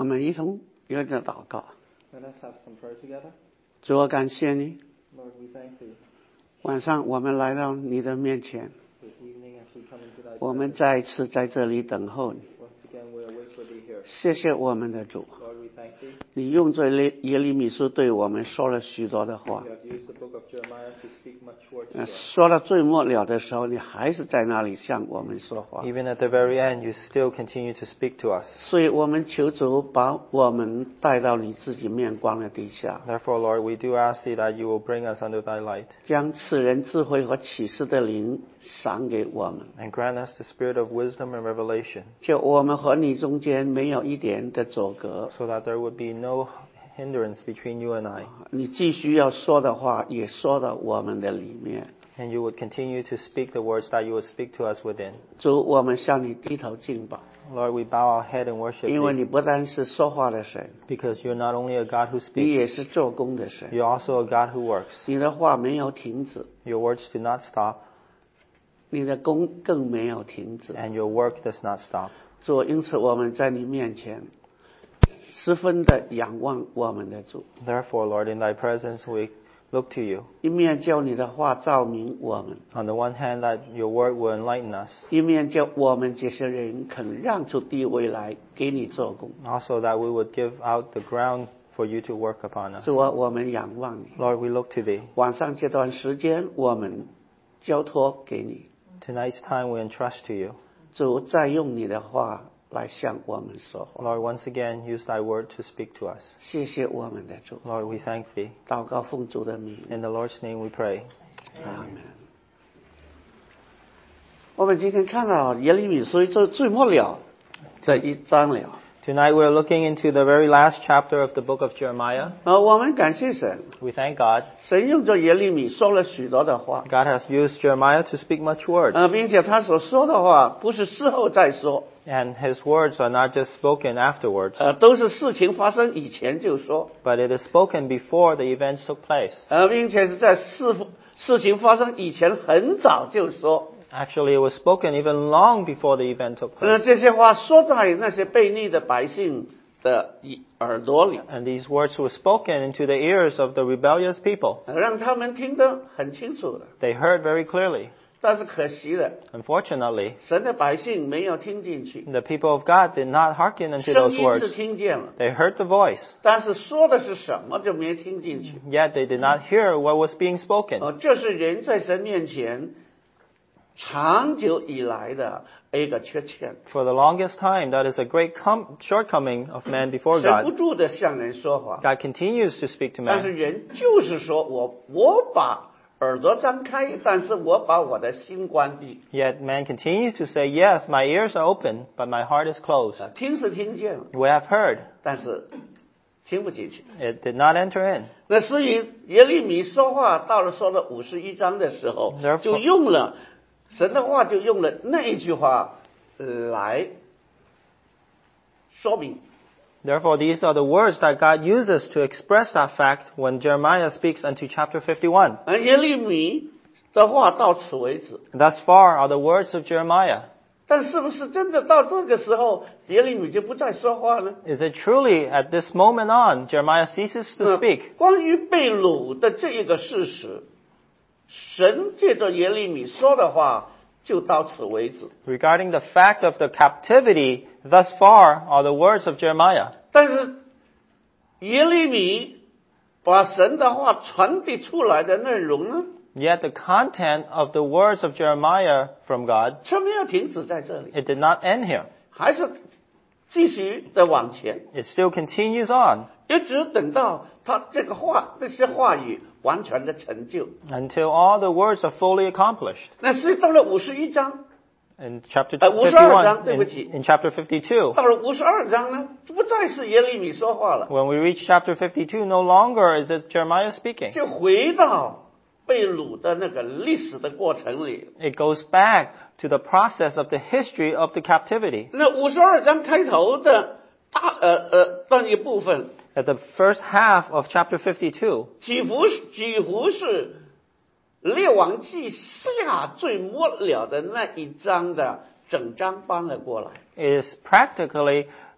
我们一同有点祷告。 Let us have some prayer together. 主，我感谢你， Lord, we thank thee. 晚上我们来到你的面前， This evening as we come into thy 我们 presence, 再一次在这里等候你。 once again we await for thee here. 谢谢我们的主， Lord, we thank thee. 你用这耶利米书对我们说了许多的话 You，have used the book of Jeremiah to speak much words to us. 说到最末了的时候，你还是在那里向我们说话。 Even at the very end, you still continue to speak to us. 所以我们求主把我们带到你自己面光的底下， Therefore, Lord, we do ask thee that you will bring us under thy light 将赐人智慧和启示的灵赏给我们， and grant us the spirit of wisdom and revelation 就我们和你中间没有一点的阻隔。 so that there would be no hindrance between you and I. 你继续要说的话，也说到我们的里面。 And you would continue to speak the words that you would speak to us within. 主，我们向你低头敬拜， Lord, we bow our head and worship 因为 thee 你不单是说话的神， because you're not only a God who 你 speaks, 也是做工的神。 you're also a God who works. 你的话没有停止， Your words do not stop, 你的功更没有停止。 and your work does not stop. 主，因此我们在你面前十分的仰望我们的主， Therefore, Lord, in thy presence we look to you. 一面叫你的话照明我们， On the one hand, that your word will enlighten us, 一面叫我们这些人肯让出地位来给你做工。 also that we would give out the ground for you to work upon us. 主啊，我们仰望你。 Lord, we look to thee. 晚上这段时间，我们交托给你。 Tonight's time we entrust to you. 主，再用你的话来向我们说话。 Lord, once again, use thy word to speak to us. 谢谢我们的主， Lord, we thank thee. 祷告奉主的名， In the Lord's name we pray. 阿门。我们今天看到耶利米书最末了这一章了。 Tonight we're looking into the very last chapter of the book of Jeremiah. 我们感谢神， We thank God. 神用着耶利米说了许多的话， God has used Jeremiah to speak much words. 并且他所说的话不是事后再说， And his words are not just spoken afterwards, 都是事情发生以前就说， but it is spoken before the events took place. 并且是在事情发生以前很早就说。 Actually, it was spoken even long before the event took place. 这些话说在那些悖逆的百姓的耳朵里， And these words were spoken into the ears of the rebellious people. 让他们听得很清楚的。 They heard very clearly. 但是可惜的， Unfortunately, 神的百姓没有听进去， the people of God did not hearken unto 声 those 音是 words. 听见了， They heard the voice, 但是说的是什么就没听进去。 yet they did not hear what was being spoken. 这是人在神面前长久以来的一个缺陷。 For the longest time, that is a great shortcoming of man before 神不 God. 住的向人说话， God continues to speak to 但是 man, 人就是说我把耳朵张开，但是我把我的心关闭。 yet man continues to say, yes, my ears are open, but my heart is closed. 听是听见了， We have heard. 但是听不进去。 It did not enter in. 那所以耶利米说话到了说了51章的时候， Therefore- 就用了神的话，就用了那一句话来说明。 Therefore, these are the words that God uses to express that fact when Jeremiah speaks unto chapter 51. 耶利米的话到此为止， Thus far are the words of Jeremiah. 但是不是真的到这个时候，耶利米就不再说话呢？ Is it truly at this moment on, Jeremiah ceases to speak? 关于被掳的这一个事实，神借着耶利米说的话就到此为止。 Regarding the fact of the captivity, thus far are the words of Jeremiah. 但是耶利米把神的话传递出来的内容呢， Yet the content of the words of Jeremiah from God, 却没有停止在这里， it did not end here. 还是继续的往前， It still continues on 一直等到他这些话语完全的成就。 until all the words are fully accomplished. 那所以到了51章， In chapter 52章，对不 51, 起。 in chapter 52, 到了52章呢，不再是耶利米说话了， when we reach chapter 52, no longer is it Jeremiah speaking. 就回到被掳的那个历史的过程里。 It goes back to the process of the history of the captivity. 那52章开头的那一部分， At the first half of chapter 52, 几乎是列王记下最末了的那一章的整章搬了过来。 it is practically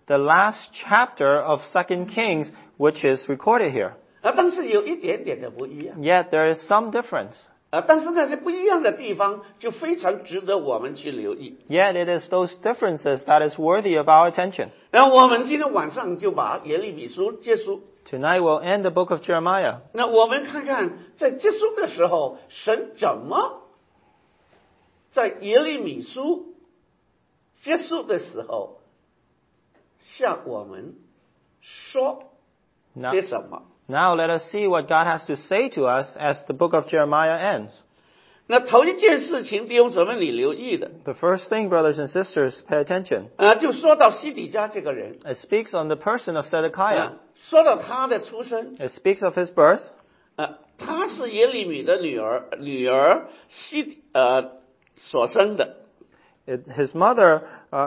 the last chapter of 2 Kings, which is recorded here. 但是有一点点的不一样。 Yet there is some difference. 但是那些不一样的地方就非常值得我们去留意。 Yet it is those differences that is worthy of our attention. 那我们今天晚上就把耶利米书结束。 Tonight we'll end the book of Jeremiah. 那我们看看在结束的时候，神怎么在耶利米书结束的时候向我们说些什么。 Now let us see what God has to say to us as the book of Jeremiah ends. 那头一件事情，弟兄姊妹你留意的， The first thing, brothers and sisters, pay attention. 就说到西底家这个人， It speaks on the person of Zedekiah. 说到他的出身， It speaks of his birth. 他是耶利米的女儿所生的。 His mother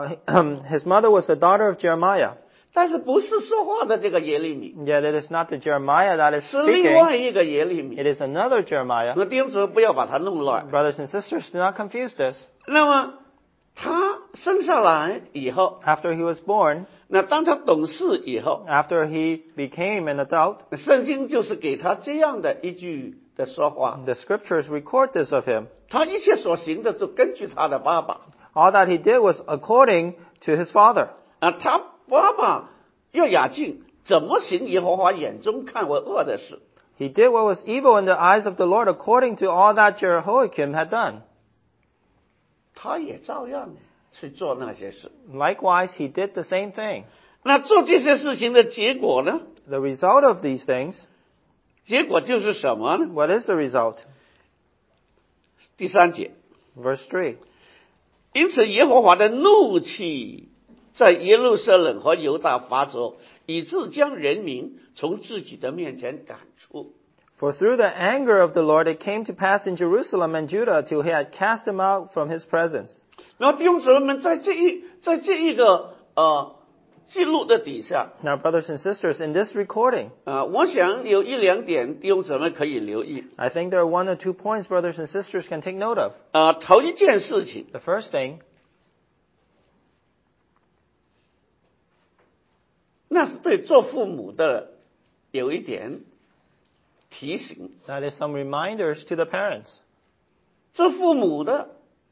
was the daughter of Jeremiah. 但是不是说话的这个耶利米， Yet it is not the Jeremiah that is 是另外 speaking. 一个耶利米。 It is another Jeremiah. 那弟兄姊妹不要把它弄乱。 Brothers and sisters, do not confuse this. 那么他生下来以后， After he was born, 那当他懂事以后， after he became an adult, 圣经就是给他这样的一句的说话， the scriptures record this of him. 他一切所行的就根据他的爸爸。 All that he did was according to his father. 他爸爸约雅敬怎么行耶和华眼中看为恶的事， He did what was evil in the eyes of the Lord according to all that Jehoiakim had done. 他也照样去做那些事。 Likewise, he did the same thing. 那做这些事情的结果呢？ The result of these things, 结果就是什么呢？ what is the result? 第3节， Verse 3. 因此耶和华的怒气在耶路撒冷和犹大发作，以致将人民从自己的面前赶出。 For through the anger of the Lord it came to pass in Jerusalem and Judah till he had cast them out from his presence. 然后弟兄姊妹们，在这一个记录的底下， Now, brothers and sisters, in this recording, 我想有1、2点弟兄姊妹可以留意。 I think there are 1 or 2 points brothers and sisters can take note of. 头一件事情， The first thing, 那是对做父母的有一点提醒。 that is some reminders to the parents. 做父母的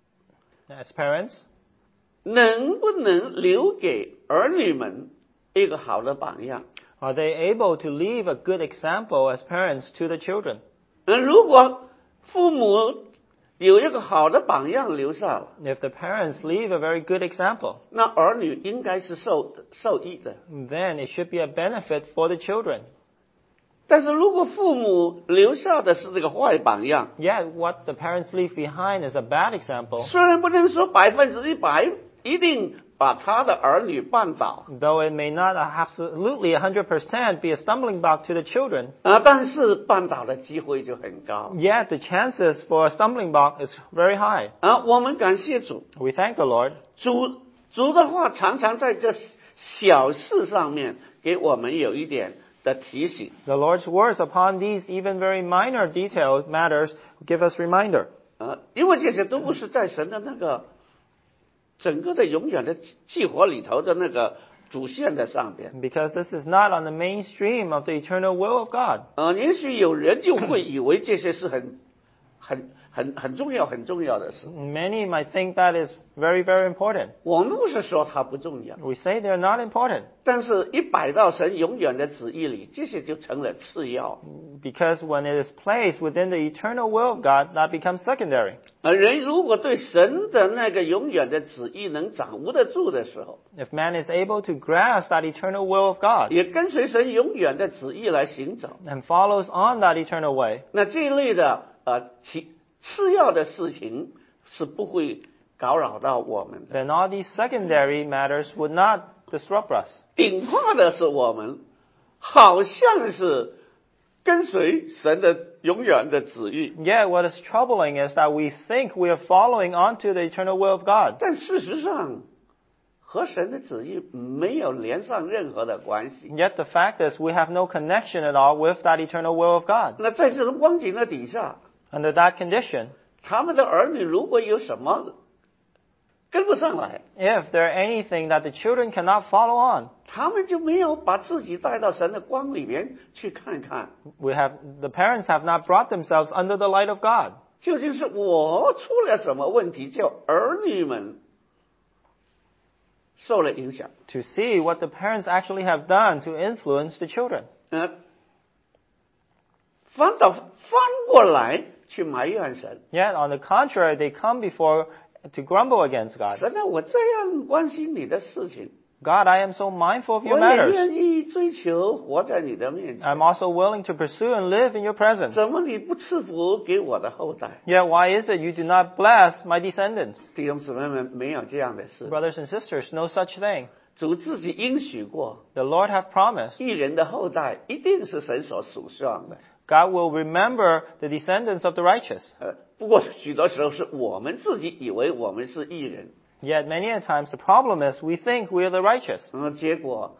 As parents, 能不能留给儿女们一个好的榜样？ are they able to leave a good example as parents to the children? 如果父母有一个好的榜样留下了， If the parents leave a very good example, 那儿女应该是受益的。 then it should be a benefit for the children. 但是如果父母留下的是这个坏榜样， Yet, what the parents leave behind is a bad example. 虽然不能说100%一定把他的儿女绊倒， Though it may not absolutely 100% be a stumbling block to the children, 但是绊倒的机会就很高。 yet the chances for a stumbling block is very high. 我们感谢主， We thank the Lord. 主的话常常在这小事上面给我们有一点的提醒。 The Lord's words upon these even very minor detailed matters give us reminder. 因为这些都不是在神的那个整个的永远的计划里头的那个主线的上边。 Because this is not on the mainstream of the eternal will of God. 也许有人就会以为这些是很重要的事。 Many might think that is very, very important. 我们不是说它不重要， We say they're not important 但是一摆到神永远的旨意里，这些就成了次要。 because when it is placed within the eternal will of God, that becomes secondary. 人如果对神的那个永远的旨意能掌握得住的时候， If man is able to grasp that eternal will of God 也跟随神永远的旨意来行走， and follows on that eternal way, 那这一类的次要的事情是不会搞扰到我们的。 then all these secondary matters would not disrupt us. 顶怕的是我们好像是跟随神的永远的旨意， Yet what is troubling is that we think we are following onto the eternal will of God. 但事实上和神的旨意没有连上任何的关系。 Yet the fact is we have no connection at all with that eternal will of God. 那在这种光景的底下， Under that condition, 他们的儿女如果有什么跟不上来， if there anything that the children cannot follow on, 他们就没有把自己带到神的光里面去看看， the parents have not brought themselves under the light of God 究竟是我出了什么问题，叫儿女们受了影响。 to see what the parents actually have done to influence the children. 反过来去埋怨神， Yet, on the contrary, they come before to grumble against God. 神啊，我这样关心你的事情， God, I am so mindful of 我 your 也 matters. 愿意追求活在你的面前， I'm also willing to pursue and live in your presence. 怎么你不赐福给我的后代？ Yet, why is it you do not bless my descendants? 弟兄姊妹们，没有这样的事。 Brothers and sisters, no such thing. 主自己应许过， The Lord have promised. 义人的后代一定是神所属上的。 God will remember the descendants of the righteous. 不过许多时候是我们自己以为我们是义人， Yet, many a times, the problem is we think we are the righteous. 结果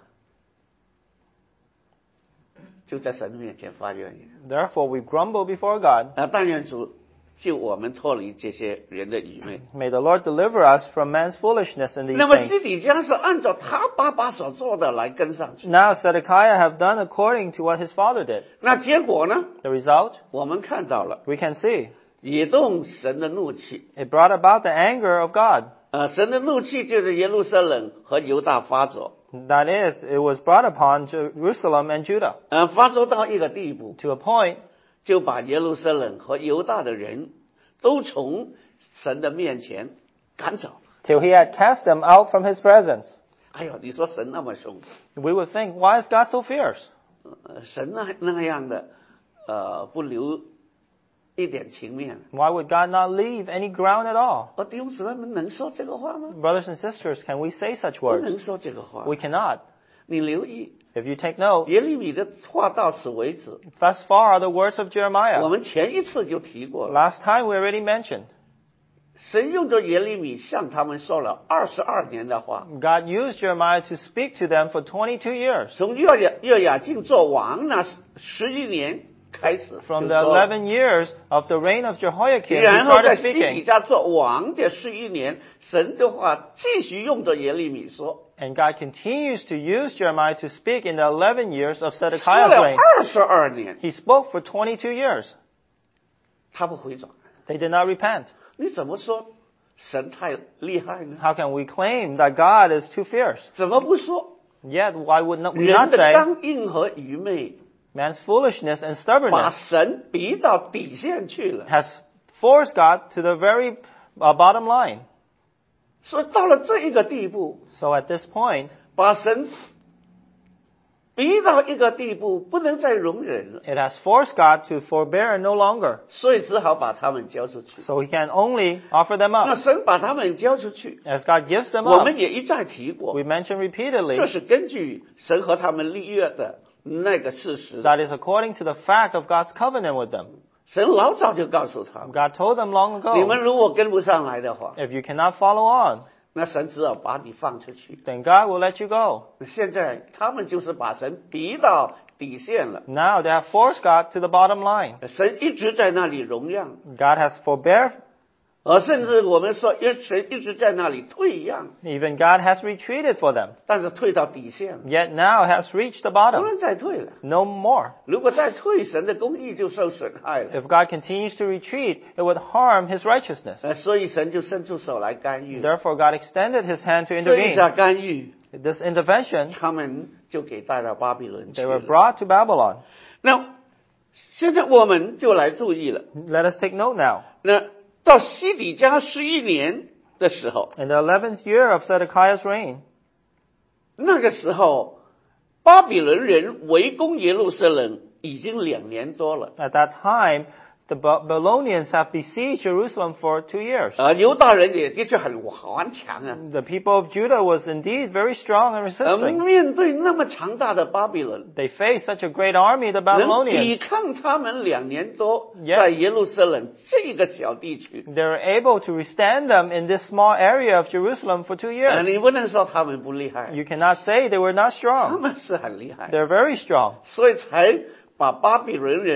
就在神面前发怨言。 Therefore, we grumble before God. 但愿主救我们脱离这些人的愚昧。 May the Lord deliver us from man's foolishness in these 那么 things. 西底家是按照他爸爸所做的来跟上去， Now, Zedekiah have done according to what his father did. 那结果呢？ The result, 我们看到了， we can see. 也动神的怒气。 It brought about the anger of God. 神的怒气就是耶路撒冷和犹大发作， That is, it was brought upon Jerusalem and Judah 发作到一个地步， to a point 就把耶路撒冷和犹大的人都从神的面前赶走。 till he had cast them out from his presence. 哎呦，你说神那么凶， We would think, why is God so fierce? 神那样的，不留一点情面。 Why would God not leave any ground at all? 弟兄姊妹们能说这个话吗？ Brothers and sisters, can we say such 不 words? 能说这个话。 We cannot. 你留意 If you take note, 耶利米的话到此为止， thus far are the words of 我 Jeremiah. 们前一次就提过了。 Last time we already mentioned. 神用着耶利米向他们说了22年的话。 God used Jeremiah to speak to them for 22 years. 从约雅敬做王那11年开始， From 就 the 说了 11 years of the reign of Jehoiakim, he 然后在 started 西底 speaking. 家做王这11年，神的话继续用着耶利米说， And God continues to use Jeremiah to speak in the 11 years of 说 Zedekiah's 了 reign. 22年， He spoke for 22 years. 他不回转。 They did not repent. 你怎么说神太厉害呢？ How can we claim that God is too fierce? 怎么不说 Yet, why would not, we 人 not 的 say 刚硬和愚昧 man's foolishness and 把 stubbornness 神逼到底线去了？ has forced God to the very bottom line? 所以到了这一个地步， So at this point, 把神逼到一个地步，不能再容忍了， it has forced God to forbear no longer. 所以只好把他们交出去。 So he can only offer them 那 up. 神把他们交出去， As God gives them 我 up, 们也一再提过 we，mention repeatedly 这是根据神和他们立约的那个事实。 that is according to the fact of God's covenant with them. 神老早就告诉他们， God told them long 你 ago, 们如果跟不上来的话， if you cannot follow on, 那神只好把你放出去。 then God will let you go. 现在他们就是把神逼到底线了， Now they have forced God to the bottom line. 神一直在那里容让， God has forbear. 甚至我们说神一直在那里退让， Even God has retreated for them. 但是退到底线了， Yet now has reached the 不 bottom. 能再退了。 No more. 如果再退，神的公义就受损害了。 If God continues to retreat, it would harm his righteousness. 所以神就伸出手来干预。 Therefore, God extended his hand to 这一 intervene. 下干预， This intervention, 他们就给带到巴比伦去 they were 了。 brought to Babylon. 那现在我们就来注意了。 Let us take note now. 那到西底家11年的时候， In the 11th year of Zedekiah's reign, 那个时候巴比伦人围攻耶路撒冷已经2年多了。 at that time, the Babylonians have besieged Jerusalem for 2 years. 犹大人也的确很顽强啊。 The people of Judah was indeed very strong and resisting. 面对那么强大的巴比伦， They faced such a great army, the 能抵 Babylonians. 抗他们2年多， Yeah. 在耶路撒冷这个小地区， They were able to withstand them in this small area of Jerusalem for 2 years. 你不能说他们不厉害， You cannot say they were not 他 strong. 们是很厉害， They're very strong. 所以才把巴比伦人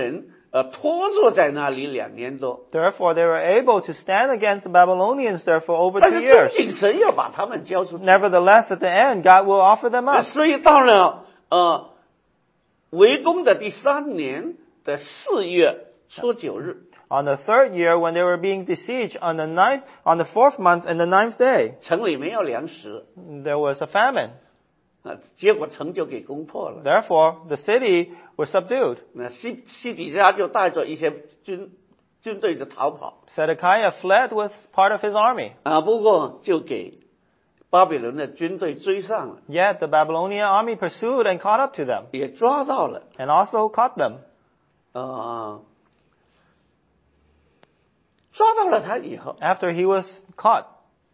拖坐在那里2年多。 Therefore, they were able to stand against the Babylonians there for over 但 2 是终 years. 究神要把他们交出去。 Nevertheless, at the end, God will offer them up. 所以到了围攻的第3年的4月初9日， On the 3rd year, when they were being besieged on the 4th month and the 9th day, 城里没有粮食， there was a famine. 结果城就给攻破了。 Therefore, the city was subdued. 那西底家就带着一些军队就逃跑， Zedekiah fled with part of his army. 不过就给巴比伦的军队追上了， Yet the Babylonian army pursued and caught up to them, 也抓到了。 and also caught them. 抓到了他以后， After he was caught,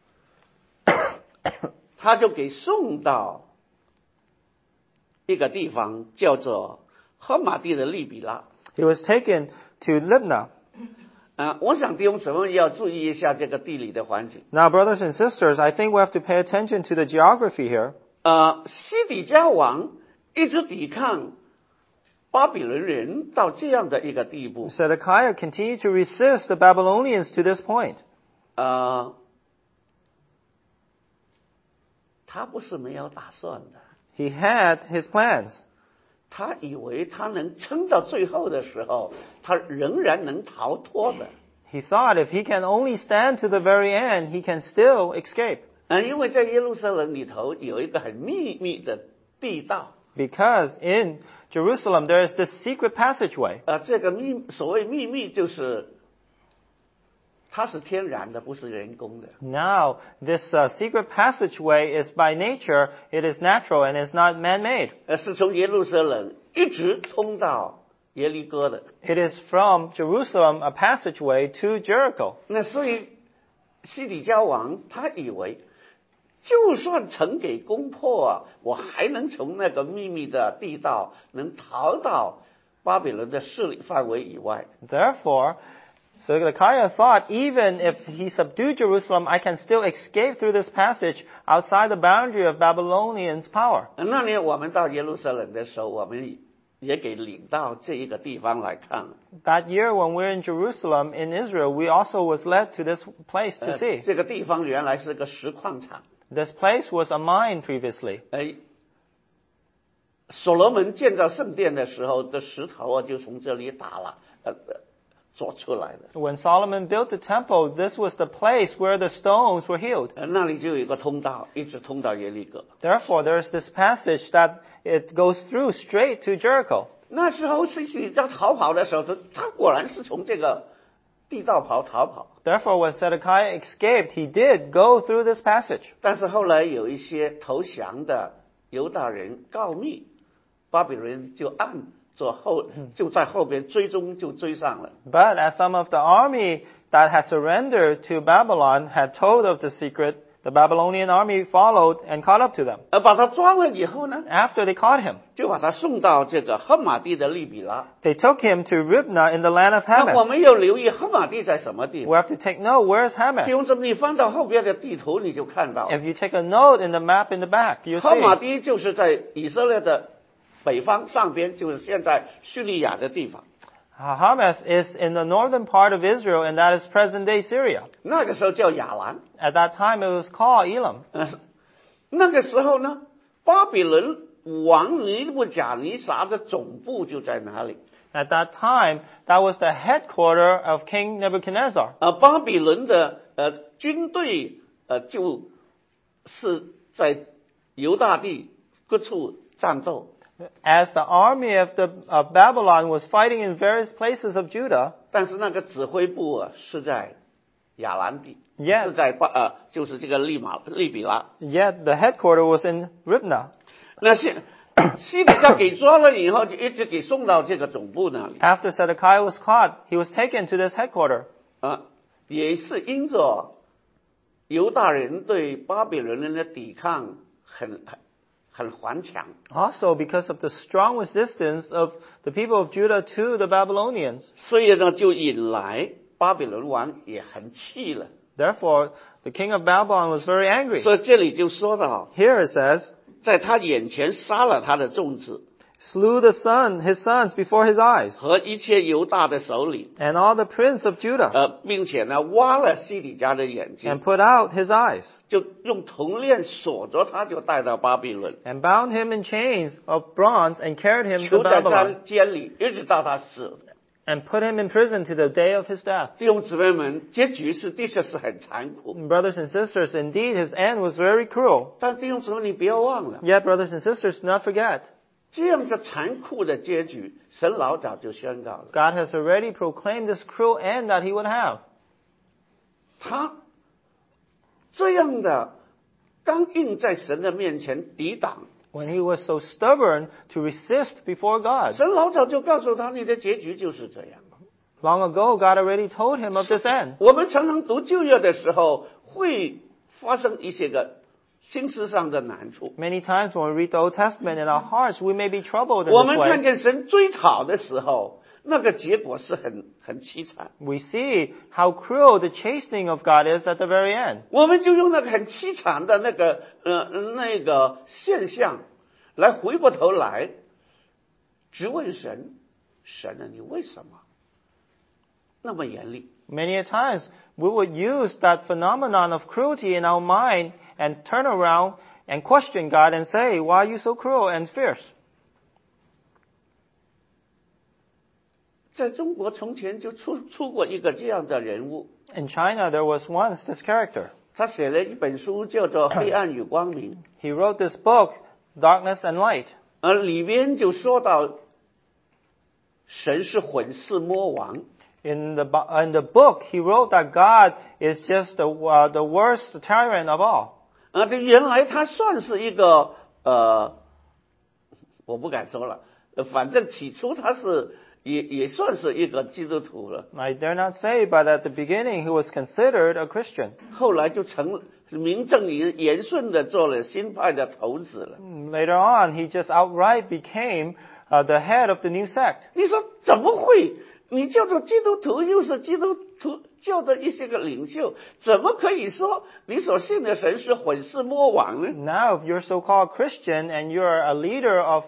他就给送到一个地方叫做赫马地的利比拉。 he was taken to Libnah. 我想弟兄姊妹要注意一下这个地理的环境。 Now, brothers and sisters, I think we have to pay attention to the geography here. 西底家王一直抵抗巴比伦人到这样的一个地步。 Zedekiah continued to resist the Babylonians to this point. 他不是没有打算的， He had his plans. 他以为他能撑到最后的时候，他仍然能逃脱的。 He thought if he can only stand to the very end, he can still escape. 因为在耶路撒冷里头有一个很秘密的地道。 Because in Jerusalem there is this secret passageway. 这个所谓秘密就是它是天然的，不是人工的。 Now, this secret passageway is by nature, it is natural and is not man-made. 是从耶路撒冷一直通到耶利哥的。 It is from Jerusalem a passageway to Jericho. 那所以西底家王他以为，就算城给攻破我还能从那个秘密的地道能逃到巴比伦的势力范围以外。 Therefore, Zedekiah thought even if he subdued Jerusalem, I can still escape through this passage outside the boundary of Babylonians' power. 那年我们到耶路撒冷的时候，我们也给领到这一个地方来看了。 That year when we were in Jerusalem, in Israel, we also was led to this place to see. 这个地方原来是个石矿场。 This place was a mine previously. 所罗门建造圣殿的时候的石头就从这里打了做出来的。 When Solomon built the temple, this was the place where the stones were healed. 那里就有一个通道，一直通到耶利哥。 Therefore, there is this passage that it goes through straight to Jericho. 那时候西西家逃跑的时候，他果然是从这个地道逃跑。 Therefore, when Zedekiah escaped, he did go through this passage. 但是后来有一些投降的犹大人告密，巴比伦人就在后边追踪，就追上了。 But as some of the army that had surrendered to Babylon had told of the secret, the Babylonian army followed and caught up to them. 把他抓了以后呢， After they caught him, 就把他送到这个赫马地的利比拉。 they took him to Ribnah in the land of 那我 Hamath. 们要留意赫马地在什么地 We 方。 have to take note, where is 弟 Hamath? 兄姊妹，你翻到后边的地图，你就看到 If you take a note in the map in the back, you 赫马 see 地就是在以色列的北方上边，就是现在叙利亚的地方。 Hamath is in the northern part of Israel, and that is present-day Syria. 那个时候叫亚兰。 At that time, it was called Elam. 那个时候呢，巴比伦王尼布甲尼撒的总部就在哪里？ At that time, that was the headquarter of King Nebuchadnezzar. 巴比伦的军队就是在犹大地各处战斗。 As the army of Babylon was fighting in various places of Judah, 但是那个指挥部是在亚兰地， Yes. 是在就是这个利比拉。 yet the headquarter was in Ribnah. 那西底家给抓了以后，就一直给送到这个总部那里。 After Zedekiah was caught, he was taken to this headquarter. 也是因着犹大人对巴比伦人的抵抗很顽强。 Also because of the strong resistance of the people of Judah to the Babylonians. 所以呢，就引来巴比伦王也很气了。 Therefore, the king of Babylon was very angry. 所以这里就说到， Here it says, 在他眼前杀了他的众子， slew his sons before his eyes, 和一切犹大的首领， and all the prince of Judah, 并且呢挖了西底家的眼睛， and put out his eyes, 就用铜链锁着他，就带到巴比伦， and bound him in chains of bronze, and carried him to 囚在 Babylon, 监里，一直到他死。 and put him in prison to the day of his death. 弟兄姊妹们，结局的确是很残酷， Brothers and sisters, indeed his end was very cruel. 但弟兄姊妹，你不要忘了， Yet, brothers and sisters, do not forget, 这样的残酷的结局，神老早就宣告了。 God has already proclaimed this cruel end that he would have. 他这样的刚硬在神的面前抵挡， When he was so stubborn to resist before God. 神老早就告诉他，你的结局就是这样。 Long ago, God already told him of this end. 我们常常读旧约的时候，会发生一些个心思上的难处。 Many times when we read the Old Testament in our hearts, we may be troubled in 我 this 们看 way. 见神追讨的时候，那个结果是很凄惨。 We see how cruel the chastening of God is at the very end. 我们就用那个很凄惨的那个现象，来回过头来质问神：神啊，你为什么那么严厉？ Many a times, we would use that phenomenon of cruelty in our mind and turn around and question God and say, why are you so cruel and fierce? 在中国从前就出过一个这样的人物， In China, there was once this character. 他写了一本书，叫做《黑暗与光明》， He wrote this book, Darkness and Light. 里边就说到，神是混世魔王。 In the book, he wrote that God is just the worst tyrant of all. 这原来他算是一个我不敢说了，反正起初他也算是一个基督徒了， I dare not say, but at the beginning he was considered a Christian. 后来就名正言顺的做了新派的头子了。 Later on, he just outright became the head of the new sect. 你说怎么会？你叫做基督徒，又是基督徒教的一些个领袖，怎么可以说你所信的神是混世魔王呢？ Now, if you're so-called Christian and you're a leader of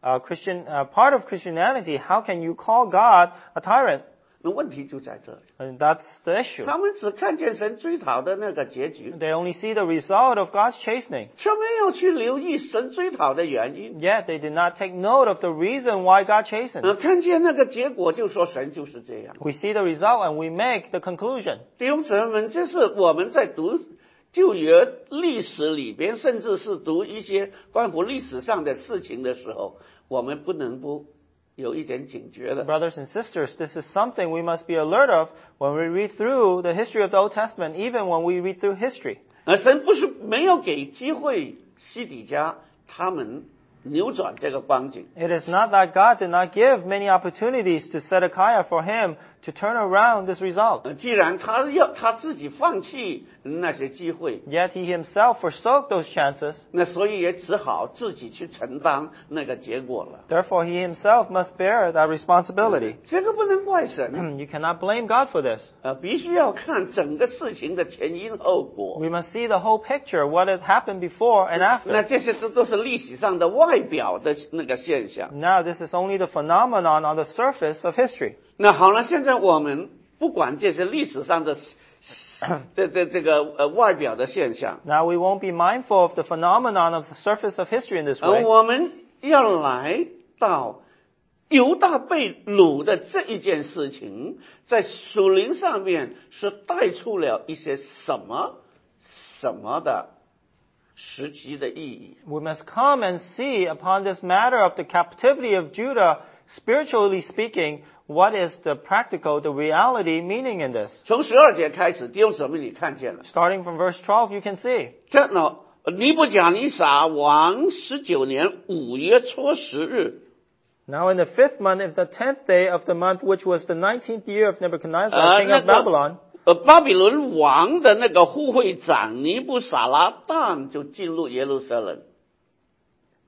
part of Christianity, how can you call God a tyrant? 那问题就在这里， And that's the issue. 他们只看见神追讨的那个结局， They only see the result of God's chastening. 却没有去留意神追讨的原因。 Yet they did not take note of the reason why God chastened. 看见那个结果，就说神就是这样。 We see the result and we make the conclusion. 弟兄姊妹们，这是我们在读旧约历史里边，甚至是读一些关乎历史上的事情的时候，我们不能不有一点警觉的。 Brothers and sisters, this is something we must be alert of when we read through the history of the Old Testament, even when we read through history. 神不是没有给机会西底家他们扭转这个光景， It is not that God did not give many opportunities to Zedekiah for him to turn around this result. 既然他自己放弃那些机会， Yet he himself forsook those chances. 那所以也只好自己去承担那个结果了。 Therefore, he himself must bear that responsibility. 这个不能怪神， You cannot blame God for this. 必须要看整个事情的前因后果。 We must see the whole picture, what has happened before and 那 after. 这些都是历史上的外表的那个现象。 Now, this is only the phenomenon on the surface of history. 那好了，现在我们不管这些历史上的这个外表的现象， Now, we won't be mindful of the phenomenon of the surface of history in this way. 我们要来到犹大被掳的这一件事情，在属灵上面是带出了一些什么的实际的意义。 We must come and see upon this matter of the captivity of Judah, spiritually speaking, what is the practical, the reality meaning in this. 从12节开始，弟兄姊妹你看见了， Starting from verse 12, you can see. 这尼布甲尼撒王19年5月初10日， Now in the 5th month of the 10th day of the month, which was the 19th year of Nebuchadnezzar, king of Babylon, 巴比伦王的那个护卫长尼布撒拉旦就进入耶路撒冷。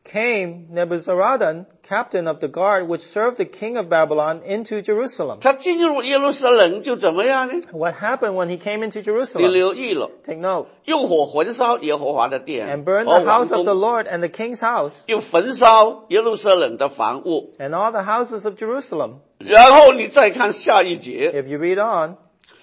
came Nebuzaradan, captain of the guard, which served the king of Babylon, into Jerusalem. 他进入耶路撒冷就怎么样呢？ What happened when he came into 你 Jerusalem? 留意了， Take note. 用火焚烧耶和华的殿 And burn 和 the 王 house of the 宫， Lord and the king's house, 又焚烧耶路撒冷的房屋。 and all the houses of Jerusalem. 然后你再看下一节， If you read on,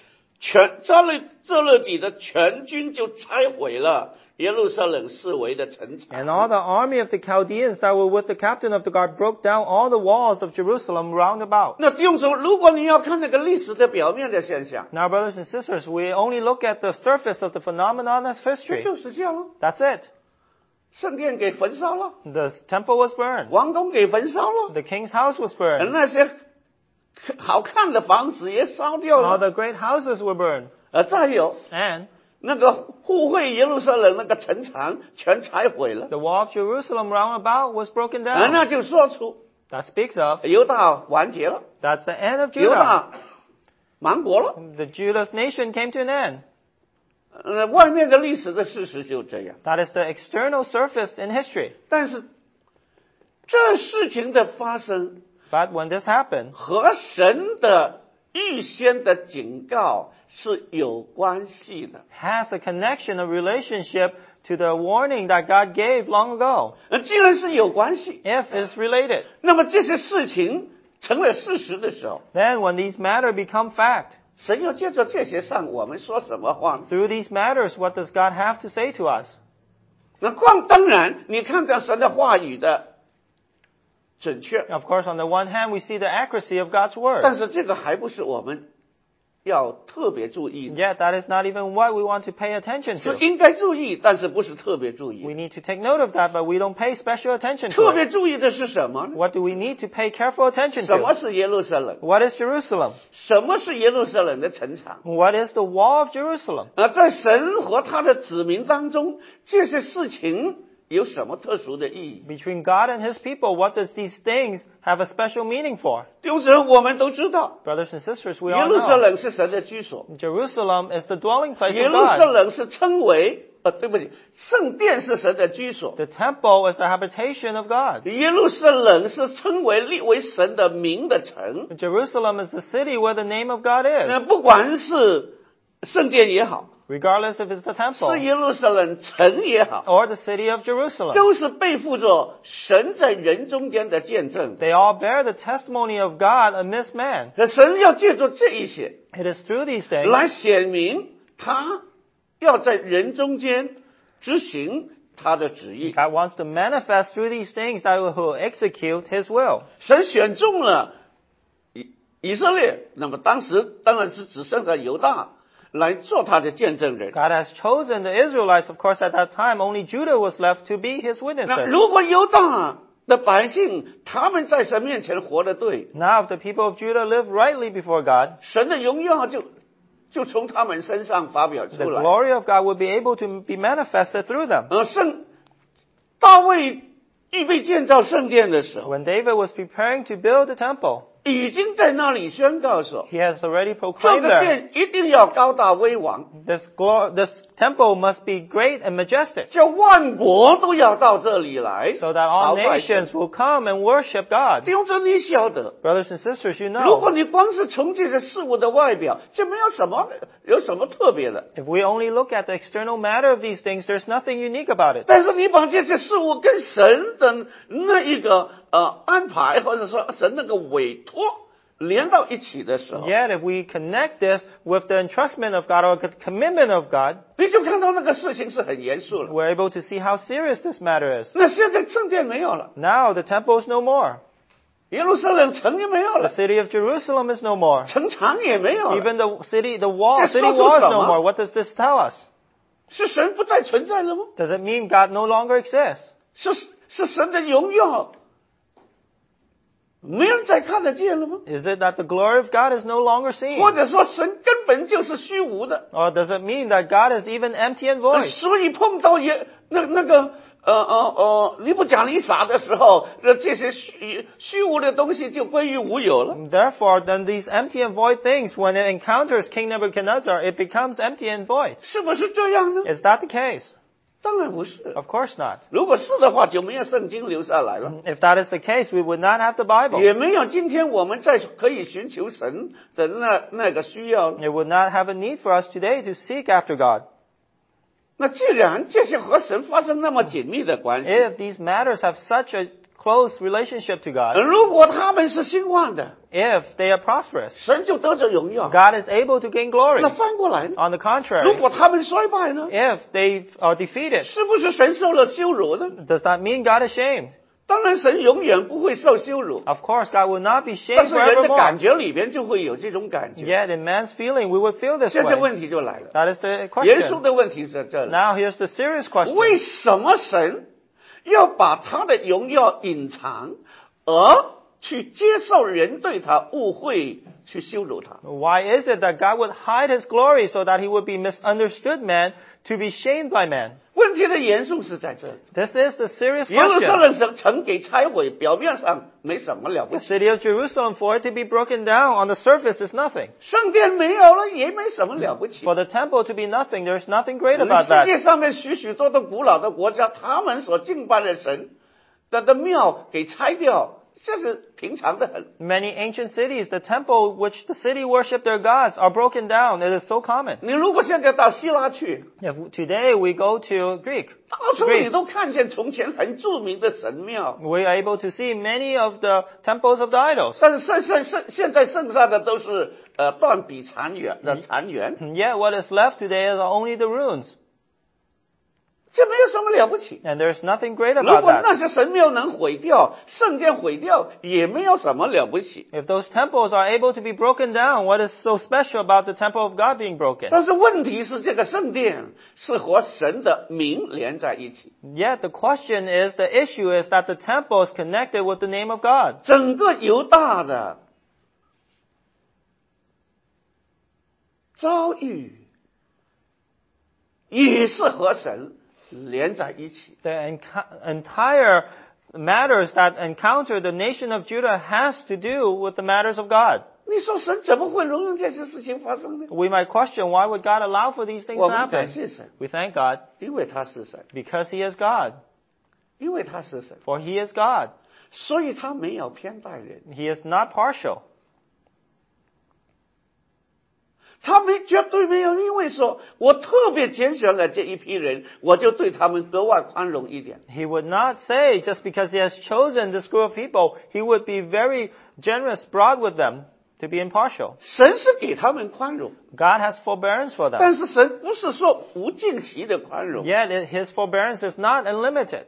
这勒底的全军就拆毁了耶路撒冷四围的城墙。 and all the army of the Chaldeans that were with the captain of the guard broke down all the walls of Jerusalem round about. 那弟兄姊妹，如果你要看那个历史的表面的现象， Now, brothers and sisters, we only look at the surface of the phenomenon as 那 history. 就是这样了。 That's it. 圣殿给焚烧了， The temple was burned. 王宫给焚烧了， The king's house was burned. 那些好看的房子也烧掉 All 了。 the great houses were burned. 再有 And 那个护卫耶路撒冷那个城墙全拆毁了。 the wall of Jerusalem round about was broken 那 down. 就说出 That speaks of, 犹大完结了， that's the end of 犹 Judah. 大亡国了。 The Judah's nation came to an end. 外面的历史的事实就这样。 That is the external surface in history. 但是这事情的发生 But when this happened, 和神的预先的警告是有关系的。 has a connection, a relationship to the warning that God gave long ago. 既然是有关系， If it's related, 那么这些事情成为事实的时候， then when these matters become fact, 神要借着这些上我们说什么话呢？ through these matters, what does God have to say to us? 那当然，你看到神的话语的准确， Of course, on the one hand, we see the accuracy of God's word. 但是这个还不是我们要特别注意的， Yet, that is not even what we want to pay attention 是 to. 应该注意，但是不是特别注 We 意。 need to take note of that, but we don't pay special attention 特 to 别 it. 注意的是什么呢？ What do we need to pay careful attention 什么 to? 是耶路撒冷？ What is Jerusalem? 什么是耶路撒冷的城墙？ What is the wall of Jerusalem? 在神和他的子民当中，这些事情有什么特殊的意义？ Between God and His people, what does these things have a special meaning for? 弟兄姊妹，我们都知道， Brothers and sisters, we 耶 all 路撒 know 冷是神的居所， Jerusalem is the dwelling place 耶 of 路撒 God. 冷是称为对不起，圣殿是神的居所， The temple is the habitation of God. 耶路撒冷是称为立为神的名的城。 Jerusalem is the city where the name of God 那 is, 不管是圣殿也好， regardless if it's the 是 temple 耶路撒冷城也好， or the city of Jerusalem. 都是背负着神在人中间的见证。 They all bear the testimony of God amidst man. 神要借助这一些 It is through these things 来显明他要在人中间执行他的旨意。 God wants to manifest through these things that will execute His will. 神选中了以色列，那么当时当然是只剩下犹大来做他的见证人。 God has chosen the Israelites. Of course, at that time, only Judah was left to be His 那 witnesses. 如果犹大的百姓他们在神面前活得对， Now, if the people of Judah live rightly before God, 神的荣耀就从他们身上发表 the 出来。 glory of God will be able to be manifested through them. 大卫预备建造圣殿的时候， When David was preparing to build the temple, 已经在那里宣告说， he has already 这 proclaimed 个 there, 殿一定要高大威王， this temple must be great and majestic, 叫万国都要到这里来 so that all 朝拜神。 nations will come and worship God. 弟兄姊妹，你晓得， Brothers and sisters, you 如果 know, 你光是从这些事物的外表，就没有什么特别的。 if we only look at the external matter of these things, there's nothing unique about it. 但是你把这些事物跟神的那一个安排，或者说神那个委托连到一起的时候， Yet, if we connect this with the entrustment of God or the commitment of God, 你就看到那个事情是很严肃了。 we're able to see how serious this matter is. 那现在圣殿没有了， Now, the temple is no more. 耶路撒冷城也没有 The 了， city of Jerusalem is no more. 城墙也没有了， Even the city This wall is no social more. What does this tell us? 是神不再存在了吗？ Does it mean God no longer exists? 是神的荣耀没人再看得见了吗？ Is it that the glory of God is no longer 或 seen? 者说神根本就是虚无的？ Or does it mean that God is even empty and void? 所以碰到那个尼布甲尼撒的时候，这些虚无的东西就归于无有了。 Therefore, then these empty and void things, when it encounters King Nebuchadnezzar, it becomes empty and void. 是不是这样呢？ Is that the case? 当然不是。 Of course not. 如果是的话，就没有圣经留下来了， If that is the case, we would not have the Bible. 也没有今天我们在可以寻求神的那个需要。 It would not have a need for us today to seek after God. 那既然这些和神发生那么紧密的关系， If these matters have such a close relationship to God, 如果他们是兴旺的， if they are prosperous, 神就得着荣耀。 God is able to gain glory. 那翻过来呢？ On the 如 contrary, 果他们衰败呢？ if they are defeated, 是不是神受了羞辱呢？ does that mean God is shamed? 当然，神永远不会受羞辱， Of course, God will not be 但 shamed 是人的 forevermore. 感觉里边就会有这种感觉。 Yet in man's feeling, we would feel this 现在 way. 问题就来了， That is the 耶稣 question. 的问题在这里。 Now here's the serious question. 为什么神要把他的荣耀隐藏，而去接受人对他误会，去羞辱他？ Why is it that God would hide his glory so that he would be misunderstood man, to be shamed by man? 问题的严肃是在这里。 This is the serious 耶路撒 question. 冷城给拆毁，表面上没什么了不 The 起， city of Jerusalem, for it to be broken down on the surface is nothing. 圣殿没有了也没什么了不起。 For the temple to be nothing, there's nothing great 世 about 界 that. 上面许许多多古老的国家，他们所敬拜的神的庙给拆掉，这是平常的很。 Many ancient cities, the temple which the city worship their gods are broken down. It is so common. 你如果现在到希腊去， If today we go to Greek, 到处你都看见从前很著名的神庙， we are able to see many of the temples of the idols. 但是现在剩下的都是断壁残垣的残垣， And yet what is left today are only the ruins. 这没有什么了不起。 And there's nothing great 如 about 果 that. 那些神庙能毁掉，圣殿毁掉，也没有什么了不起。 If those temples are able to be broken down, what is so special about the temple of God being broken? 但是问题是，这个圣殿是和神的名连在一起， Yet the question is, the issue is that the temple is connected with the name of God. 整个犹大的遭遇也是和神连在一起。 The entire matters that encounter the nation of Judah has to do with the matters of God. 你说神怎么会容忍这些事情发生呢？ We might question, why would God allow for these things 我 to 们感 happen? 谢神， We thank God 因为他是神， because He is God. 因为他是神， For He is God. 所以他没有偏待人， He is not partial. 他绝对没有因为说我特别拣选了这一批人，我就对他们格外宽容一点。 He would not say just because He has chosen this group of people, He would be very generous, broad with them to be impartial. 神是给他们宽容， God has forbearance for them. 但是神不是说无尽期的宽容， Yet His forbearance is not unlimited.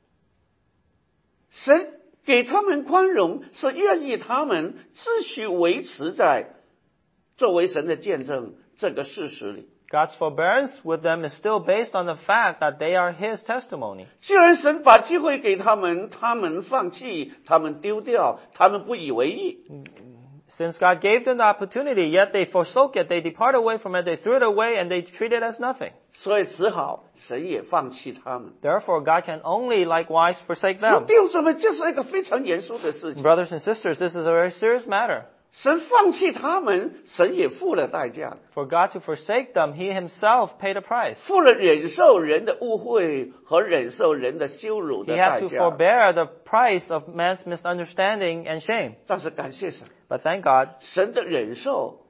神给他们宽容是愿意他们继续维持在作为神的见证这个事实里。 God's forbearance with them is still based on the fact that they are His testimony. 既然神把机会给他们，他们放弃，他们丢掉，他们不以为意， Since God gave them the opportunity, yet they forsook it, they departed away from it, they threw it away, and they treat it as nothing. 所以只好神也放弃他们。 Therefore, God can only likewise forsake 那 them. 弟兄姊妹，这是一个非常严肃的事情。 Brothers and sisters, this is a very serious matter. 神放弃他们，神也付了代价， For God to forsake them, He Himself paid a price. 付了忍受人的误会和忍受人的羞辱 He 的 had 代 to 价。 forbear the price of man's misunderstanding and shame. 但是感谢神， But thank God, 神的忍受，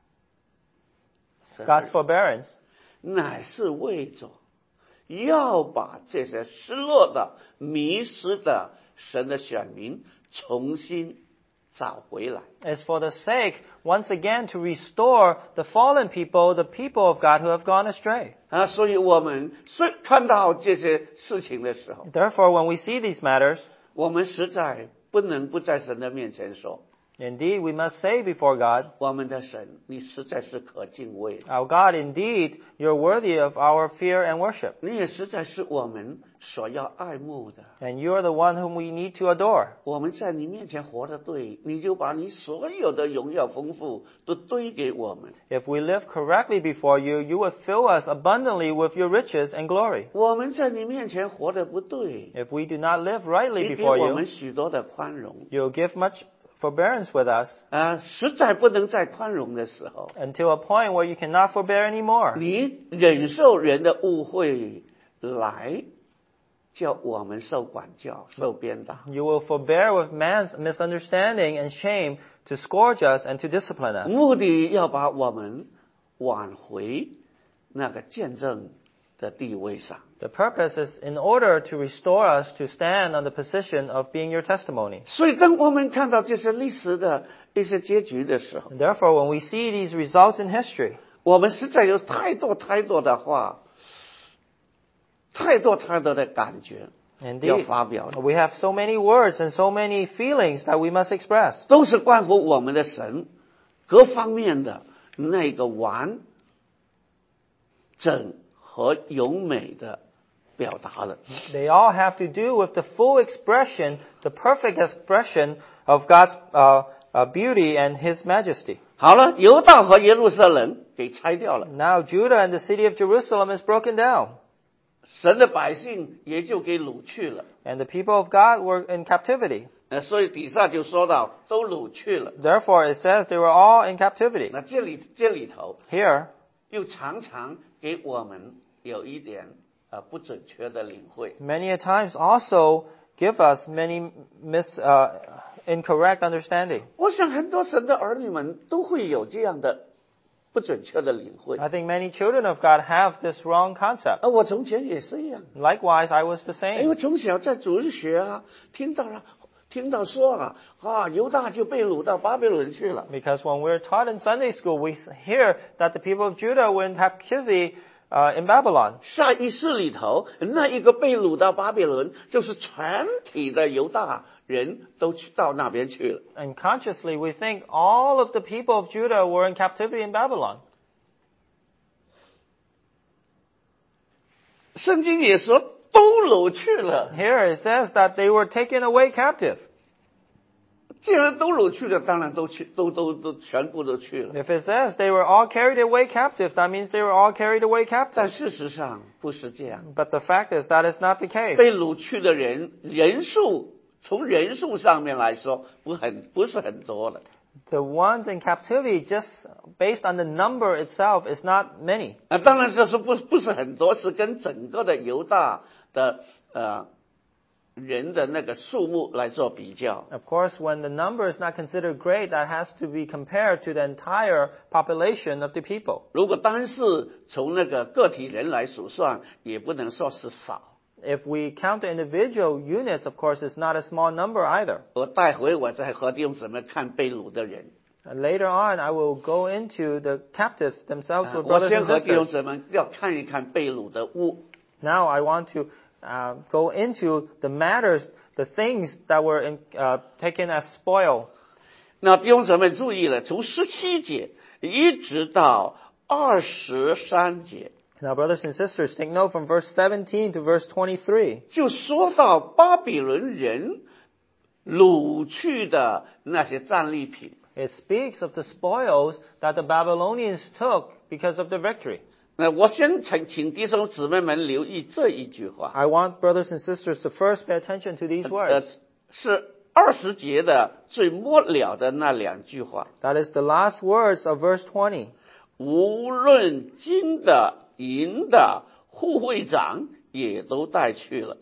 神 God's forbearance 乃是为着要把这些失落的、迷失的神的选民重新找回来。 is for the sake, once again, to restore the fallen people, the people of God who have gone astray. 所以我们看到这些事情的时候， Therefore, when we see these matters, 我们实在不能不在神的面前说， indeed, we must say before God, 我们的神，你实在是可敬畏的， Our God, indeed, you're worthy of our fear and worship. 你也实在是我们所要爱慕的。 And you're the one whom we need to adore. 我们在你面前活得对，你就把你所有的荣耀丰富都堆给我们。 If we live correctly before you, you would fill us abundantly with your riches and glory. 我们在你面前活得不对， If we do not live rightly 你给 before 我 you, 们许多的宽容 you'll give much forbearance with us 实在不能再宽容的时候， until a point where you cannot forbear anymore. 你忍受人的误会， 来叫我们受管教、受鞭打。 You will forbear with man's misunderstanding and shame to scourge us and to discipline us. 目的要把我们挽回那个见证的地位上。 The purpose is in order to restore us to stand on the position of being your testimony. 所以当我们看到这些历史的一些结局的时候， And therefore, when we see these results in history, 我们实在有太多的话，太多的感觉要 indeed, 发表的， we have so many words and so many feelings that we must express. 都是关乎我们的神各方面的那个完整和优美的表达了。 They all have to do with the full expression, the perfect expression of God's beauty and His majesty. 好了，犹大和耶路撒冷给拆掉了， Now Judah and the city of Jerusalem is broken down, 神的百姓也就给掳去了。 and the people of God were in captivity. 所以底下就说到都掳去了。 Therefore, it says they were all in captivity. 那这里头 Here, 又常常给我们有一点不准确的领会。 many a times also give us many incorrect understanding. 我想很多神的儿女们都会有这样的不准确的领会。 I think many children of God have this wrong concept. 我从前也是一样， Likewise, I was the 因为 same. 从小在主日学听到说犹大就被掳到巴比伦去了。 Because when we're taught in Sunday school, we hear that the people of Judah were in captivity in Babylon. 下意识里头，那一个被掳到巴比伦，就是全体的犹大人都去到那边去了。 And consciously, we think all of the people of Judah were in captivity in Babylon. 圣经也说都掳去了， Here it says that they were taken away captive. 既然都掳去了，当然都全部都去了。 If it says they were all carried away captive, that means they were all carried away 但 captive. 事实上不是这样， But the fact is that is not the case. 被掳去的人数，从人数上面来说，不是很多的。 The ones in captivity, just based on the number itself, is not many. 当然这是不是很多，是跟整个的犹大的人的那个数目来做比较。 Of course, when the number is not considered great, that has to be compared to the entire population of the people. 如果单是从那个个体人来数算，也不能说是少。 If we count the individual units, of course, it's not a small number either. 待会我再和弟兄姊妹看被掳的人。 And later on, I will go into the captives themselves with 我 brothers 先 and 和弟兄 sisters. 姊妹要看一看被掳的物。 Now I want to go into the matters, the things that were taken as spoil. 那弟兄姊妹注意了，从17节一直到23节， Now, brothers and sisters, take note from verse 17 to verse 23. 就说到巴比伦人掳去的那些战利品。 It speaks of the spoils that the Babylonians took because of the victory. 我先请弟兄姊妹们留意这一句话， I want brothers and sisters to first pay attention to these words. 是20节的最末了的那两句话。 That is the last words of verse 20. 无论金的、银的，护卫长也都带去了。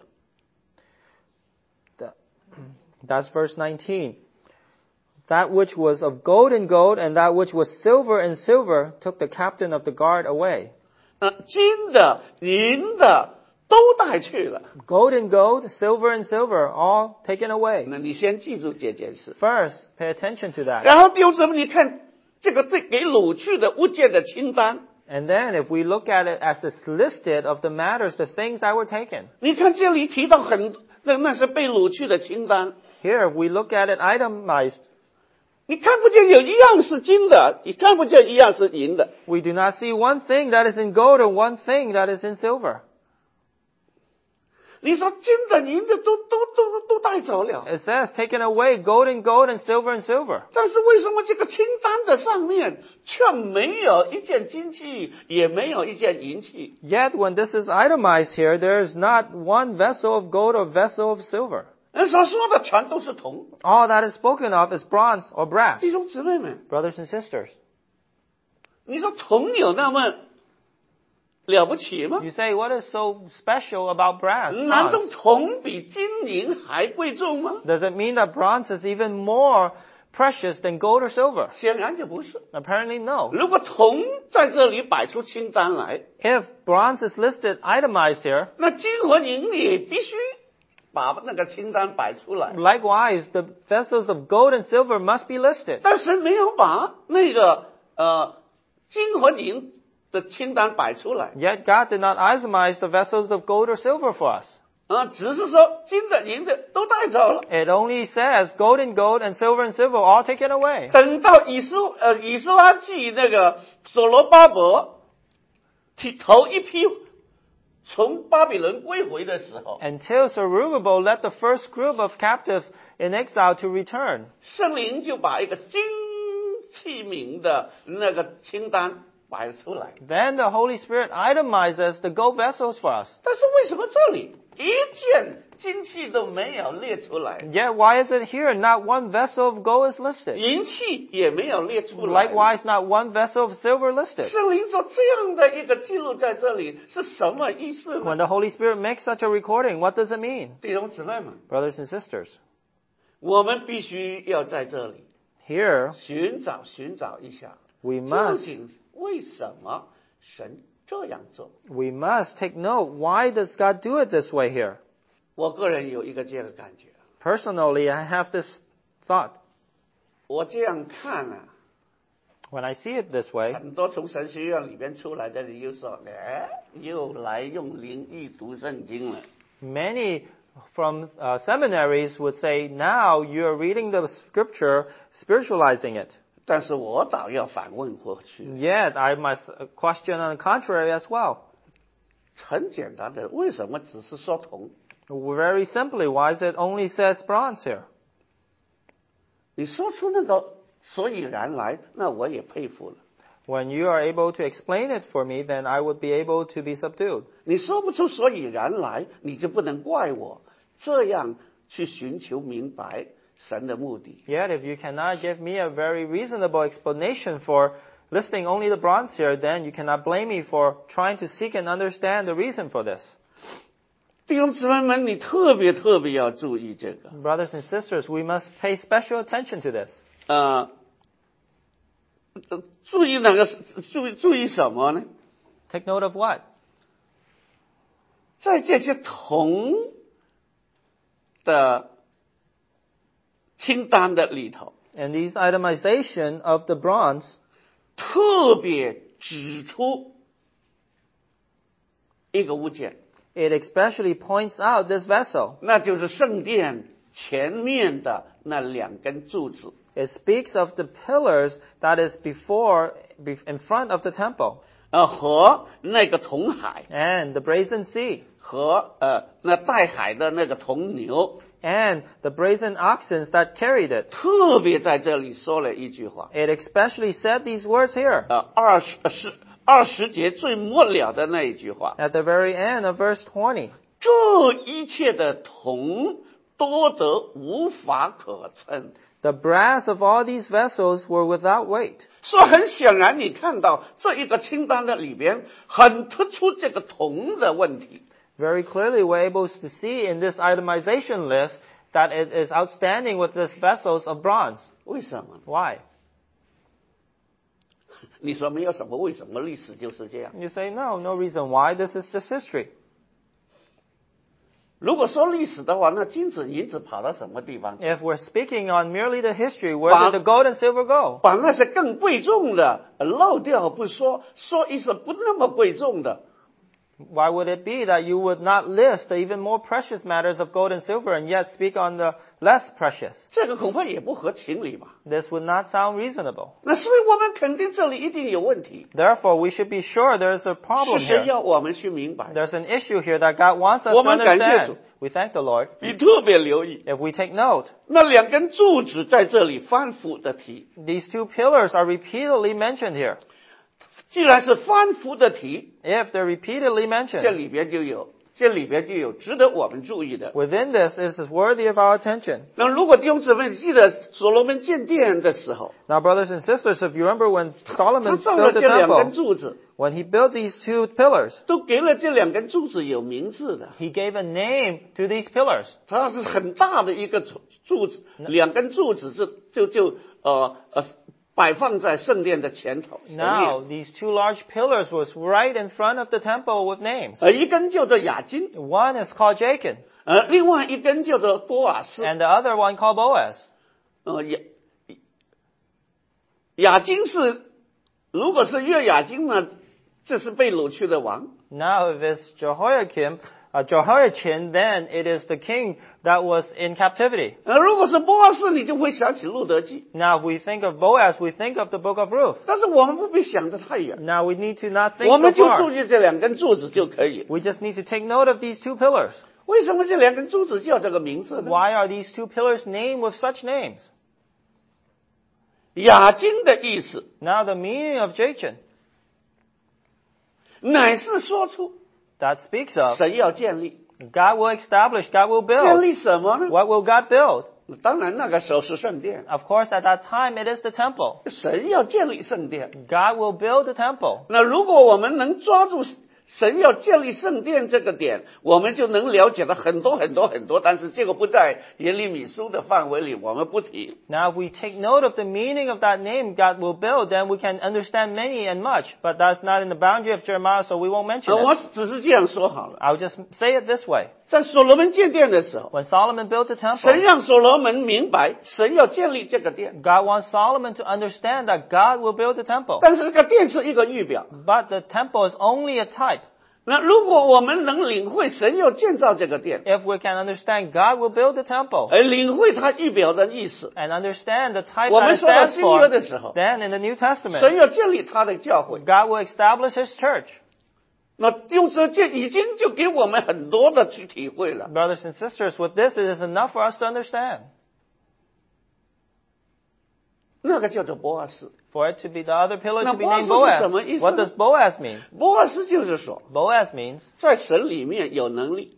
That's verse 19. That which was of gold and gold, and that which was silver and silver, took the captain of the guard away. 金的、银的都带去了。 Gold and gold, silver and silver, all taken away. 那你先记住这件事。 First, pay attention to that. 然后弟兄姊妹，你看这个给掳去的物件的清单， And then, if we look at it as it's listed of the matters, the things that were taken. 你看这里提到那是被掳去的清单， Here, if we look at it itemized, 你看不见有一样是金的，你看不见一样是银的。 we do not see one thing that is in gold and one thing that is in silver. 你说金的、银的都带走了， It says, taken away gold and gold and silver. 但是为什么这个清单的上面却没有一件金器，也没有一件银器？ Yet, when this is itemized here, there is not one vessel of gold or vessel of silver. 人所说的全都是铜。 All that is spoken of is bronze or brass. 弟兄姊妹们， Brothers and sisters, 你说铜有那么了不起吗？ You say, what is so special about brass? 难道 Bronze? 铜比金银还贵重吗？ Does it mean that bronze is even more precious than gold or silver? 显然就不是。 Apparently no. 如果铜在这里摆出清单来， If bronze is listed itemized here, 那金和银也必须把那个清单摆出来。 likewise, the vessels of gold and silver must be listed. 但是没有把那个金和银的清单摆出来 Yet God did not itemize the vessels of gold or silver for us. 只是说金的银的都带走了。 It only says gold and gold and silver all taken away. 等到以斯拉记那个所罗巴伯头一批从巴比伦归回的时候， Until Zerubbabel led the first group of captives in exile to return. 圣灵就把一个金器皿的那个清单摆出来。 Then the Holy Spirit itemizes the gold vessels for us. 但是为什么这里一件金器都没有列出来， Yet why is it here not one vessel of gold is listed? 银器也没有列出来？ Likewise, not one vessel of silver listed. 圣灵说这样的一个记录在这里是什么意思呢？ When the Holy Spirit makes such a recording, what does it mean? 弟兄姊妹们， Brothers and sisters, 我们必须要在这里 here 寻找一下， we 究 must 竟为什么神这样做？ take note. Why does God do it this way here? 我个人有一个这样的感觉， Personally, I have this thought. 我这样看啊， When I see it this way, 很多从神学院里边出来的人又说，又来用灵预读圣经了。 many from seminaries would say, now you're reading the scripture, spiritualizing it. 但是我倒要反问回去， Yet, I must question on the contrary as well. 很简单的，为什么只是说铜？ Very simply, why is it only says bronze here? 你说出那个所以然来，那我也佩服了。 When you are able to explain it for me, then I would be able to be subdued. 你说不出所以然来，你就不能怪我这样去寻求明白神的目的。 Yet, if you cannot give me a very reasonable explanation for listing only the bronze here, then you cannot blame me for trying to seek and understand the reason for this. 弟兄姊妹们，你特别要注意这个。 Brothers and sisters, we must pay special attention to this. 注意哪个？注意什么呢？ Take note of what? 在这些铜的清单的里头， And these itemization of the bronze 特别指出一个物件， it especially points out this vessel. 那就是圣殿前面的那两根柱子。 It speaks of the pillars that is in front of the temple, 和那个铜海， and the brazen sea, 和那带海的那个铜牛， and the brazen oxen that carried it. 特别在这里说了一句话。 It especially said these words here 20节最末了的那一句话， at the very end of verse 20. 这一切的铜多得无法可称。 The brass of all these vessels were without weight. 所以很显然，你看到这一个清单的里边，很突出这个铜的问题。 Very clearly, we're able to see in this itemization list that it is outstanding with these vessels of bronze. 为什么？ Why? 你说没有什么为什么，历史就是这样。 You say, no reason why. This is just history. 如果说历史的话，那金子银子跑到什么地方去？ If we're speaking on merely the history, where did the gold and silver go? 把那些更贵重的漏掉不说，说一些不那么贵重的。 Why would it be that you would not list the even more precious matters of gold and silver and yet speak on the less precious? 这个恐怕也不合情理吧？ This would not sound reasonable. 那所以我们肯定这里一定有问题， Therefore, we should be sure there's a 是 problem 谁 here. 要我们去明白？ There's an issue here that God wants us to 我们感谢主。 understand. We thank the Lord. 你特别留意， If we take note, 那两根柱子在这里反复的提。 these two pillars are repeatedly mentioned here. 既然是反复的提， If they're repeatedly 这 mentioned, 里边就有这里边就有值得我们注意的。 Within this is worthy of our attention. 那如果弟兄姊妹记得所罗门建殿的时候， Now, brothers and sisters, if you remember when 他 Solomon 造了 built the 这两根 temple, 柱子， when he built these 2 pillars, 都给了这两根柱子有名字的。 he gave a name to these pillars. 它是很大的一个柱子，两根柱子就摆放在圣殿的前头。 Now, these 2 large pillars was right in front of the temple with names. 一根叫做雅金， One is called Jachin, 另外一根叫做波瓦斯。 and the other one called Boaz. 雅金是，如果是约雅金呢，这是被掳去的王。 Now, if it's Jehoiachin, then it is the king that was in captivity. 如果是波瓦斯，你就会想起路德记。 Now, if we think of Boaz, we think of the book of Ruth. 但是我们不必想得太远， Now, we need to not think 我们 so 就注 far. 意这两根柱子就可以。 We just need to take note of these 2 pillars. 为什么这两根柱子叫这个名字呢？ Why are these 2 pillars named with such names? 雅金的意思 Now, the meaning of Jachin, 乃是说出 that speaks of 神要建立， God will establish, God will 建 build. 立什么呢？ What will God build? 当然，那个时候是圣殿， Of course, at that time, it is the temple. 神要建立圣殿。 God will build the temple. 那如果我们能抓住神要建立圣殿这个点，我们就能了解到很多。但是这个不在耶利米书的范围里，我们不提。 Now, if we take note of the meaning of that name, God will build, then we can understand many and much. But that's not in the boundary of Jeremiah, so we won't mention 我 it. 只是这样说好了。 I'll just say it this way. 在所罗门建殿的时候， When Solomon built the 神 temple, 让所罗门明白，神要建立这个殿。 God wants Solomon to understand that God will build the temple. 但是这个殿是一个预表。 But the temple is only a type. 那如果我们能领会神要建造这个殿， If we can understand God will build the temple 领会它预表的意思， and understand the type 我 that 们 it 说到 stands 新约 for, 的时候， then in the New 神 Testament, 要建立他的教会。 God will establish His church. 那用这已经就给我们很多的去体会了。 Brothers and sisters, with this, it is enough for us to understand. 那个叫做波阿斯， For it to be the other pillar to be Now, named Boaz 是什么意 Boaz. 思 What 呢？ does Boaz mean? 波阿斯就是说， Boaz means 在神里面有能力。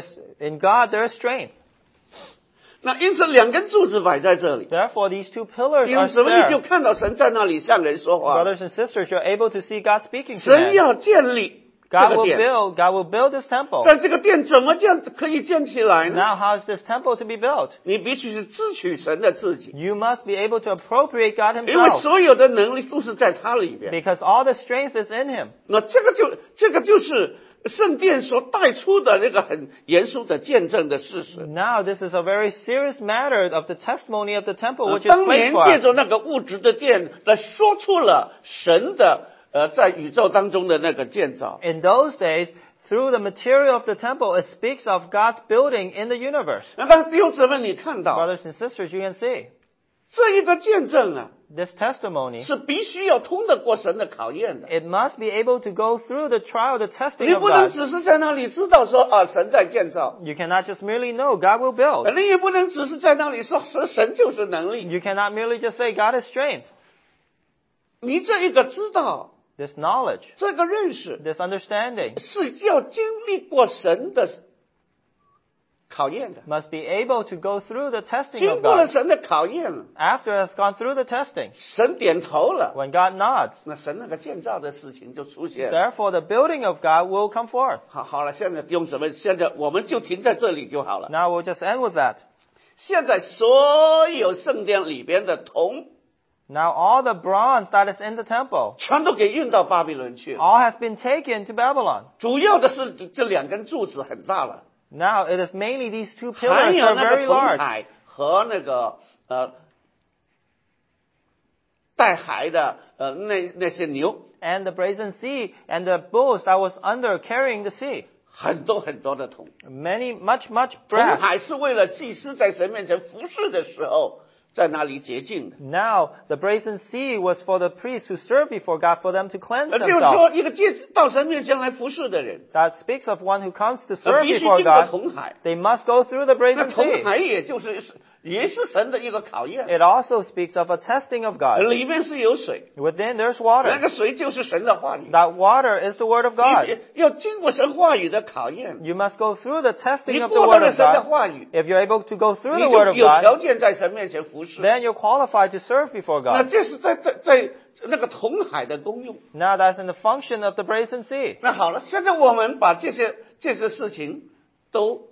in God there is strength. 那因此两根柱子摆在这里， Therefore, these 2 pillars 弟 are 兄姊妹就 there. 看到神在那里向人说话。 Brothers and sisters, you're able to see God speaking to 神 men. 要建立这 God 个 will 殿， build this temple. 但这个殿怎么建可以建起来呢？ Now, how is this temple to be built? 你必须是支取神的自己， You must be able to appropriate God 因为 Himself, 所有的能力都是在他里边。 because all the strength is in Him. 那这个就是圣殿所带出的那个很严肃的见证的事实。 Now, this is a very serious matter of the testimony of the temple, which is 当 placed 年 for 借 us. 着那个物质的殿来说出了神的在宇宙当中的那个建造。 In those days, through the material of the temple, it speaks of God's building in the universe. 那但是弟兄姊妹，你看到 Brothers and sisters, you can see 这一个见证啊， this testimony. 是必须要通得过神的考验的。 It must be able to go through the trial, the testing 你 of 不能 God. 只是在那里知道说神在建造， You cannot just merely know God will build. 你也不能只是在那里说神就是能力。 You cannot merely just say God is strength. 你这一个知道， This knowledge, 这个认识， this understanding 是要经历过神的考验的。 must be able to go through the testing 经 of 过了 God. 神的考验了， After it has gone through the testing, 神点头了， when God nods, 那神那个建造的事情就出现了。 therefore the building of God will come forth. 好了，现在弟兄姊妹，现在我们就停在这里就好了。 Now we'll just end with that. 现在所有圣殿里边的铜， Now all the bronze that is in the temple, 全都给运到巴比伦去了。 all has been taken to Babylon. 主要的是这两根柱子很大了， Now it is mainly these 2 还 pillars 有 are 那个 very 铜 large. 海和那个带海的那些牛， And the brazen sea and the bulls that was under carrying the sea. 很多的铜。 Much 铜 brass. 海是为了祭司在神面前服侍的时候，在那里洁净的。 Now the brazen sea was for the priests who serve before God, for them to cleanse 就是 themselves. 说，一个到神面前来服侍的人， That speaks of one who comes to serve 必须 before 经过 God. 铜海。 They must go through the 那 brazen 铜 sea. 海也就是也是神的一个考验。 It also speaks of a testing of God. 里面是有水， Within there's 那 water. 个水就是神的话语。 That water is the Word of God. 你要经过神话语的考验， You must go through the 你 testing of the 过到 Word 了 of 神的 God. 话语， If you're able to go through 你 the 就 Word of 有 God, 条件在神面前服侍。 then you're qualified to serve before 那 God. 这是在那个红海的功用。 Now that's in the function of the Brazen Sea. 那好了，现在我们把这些事情都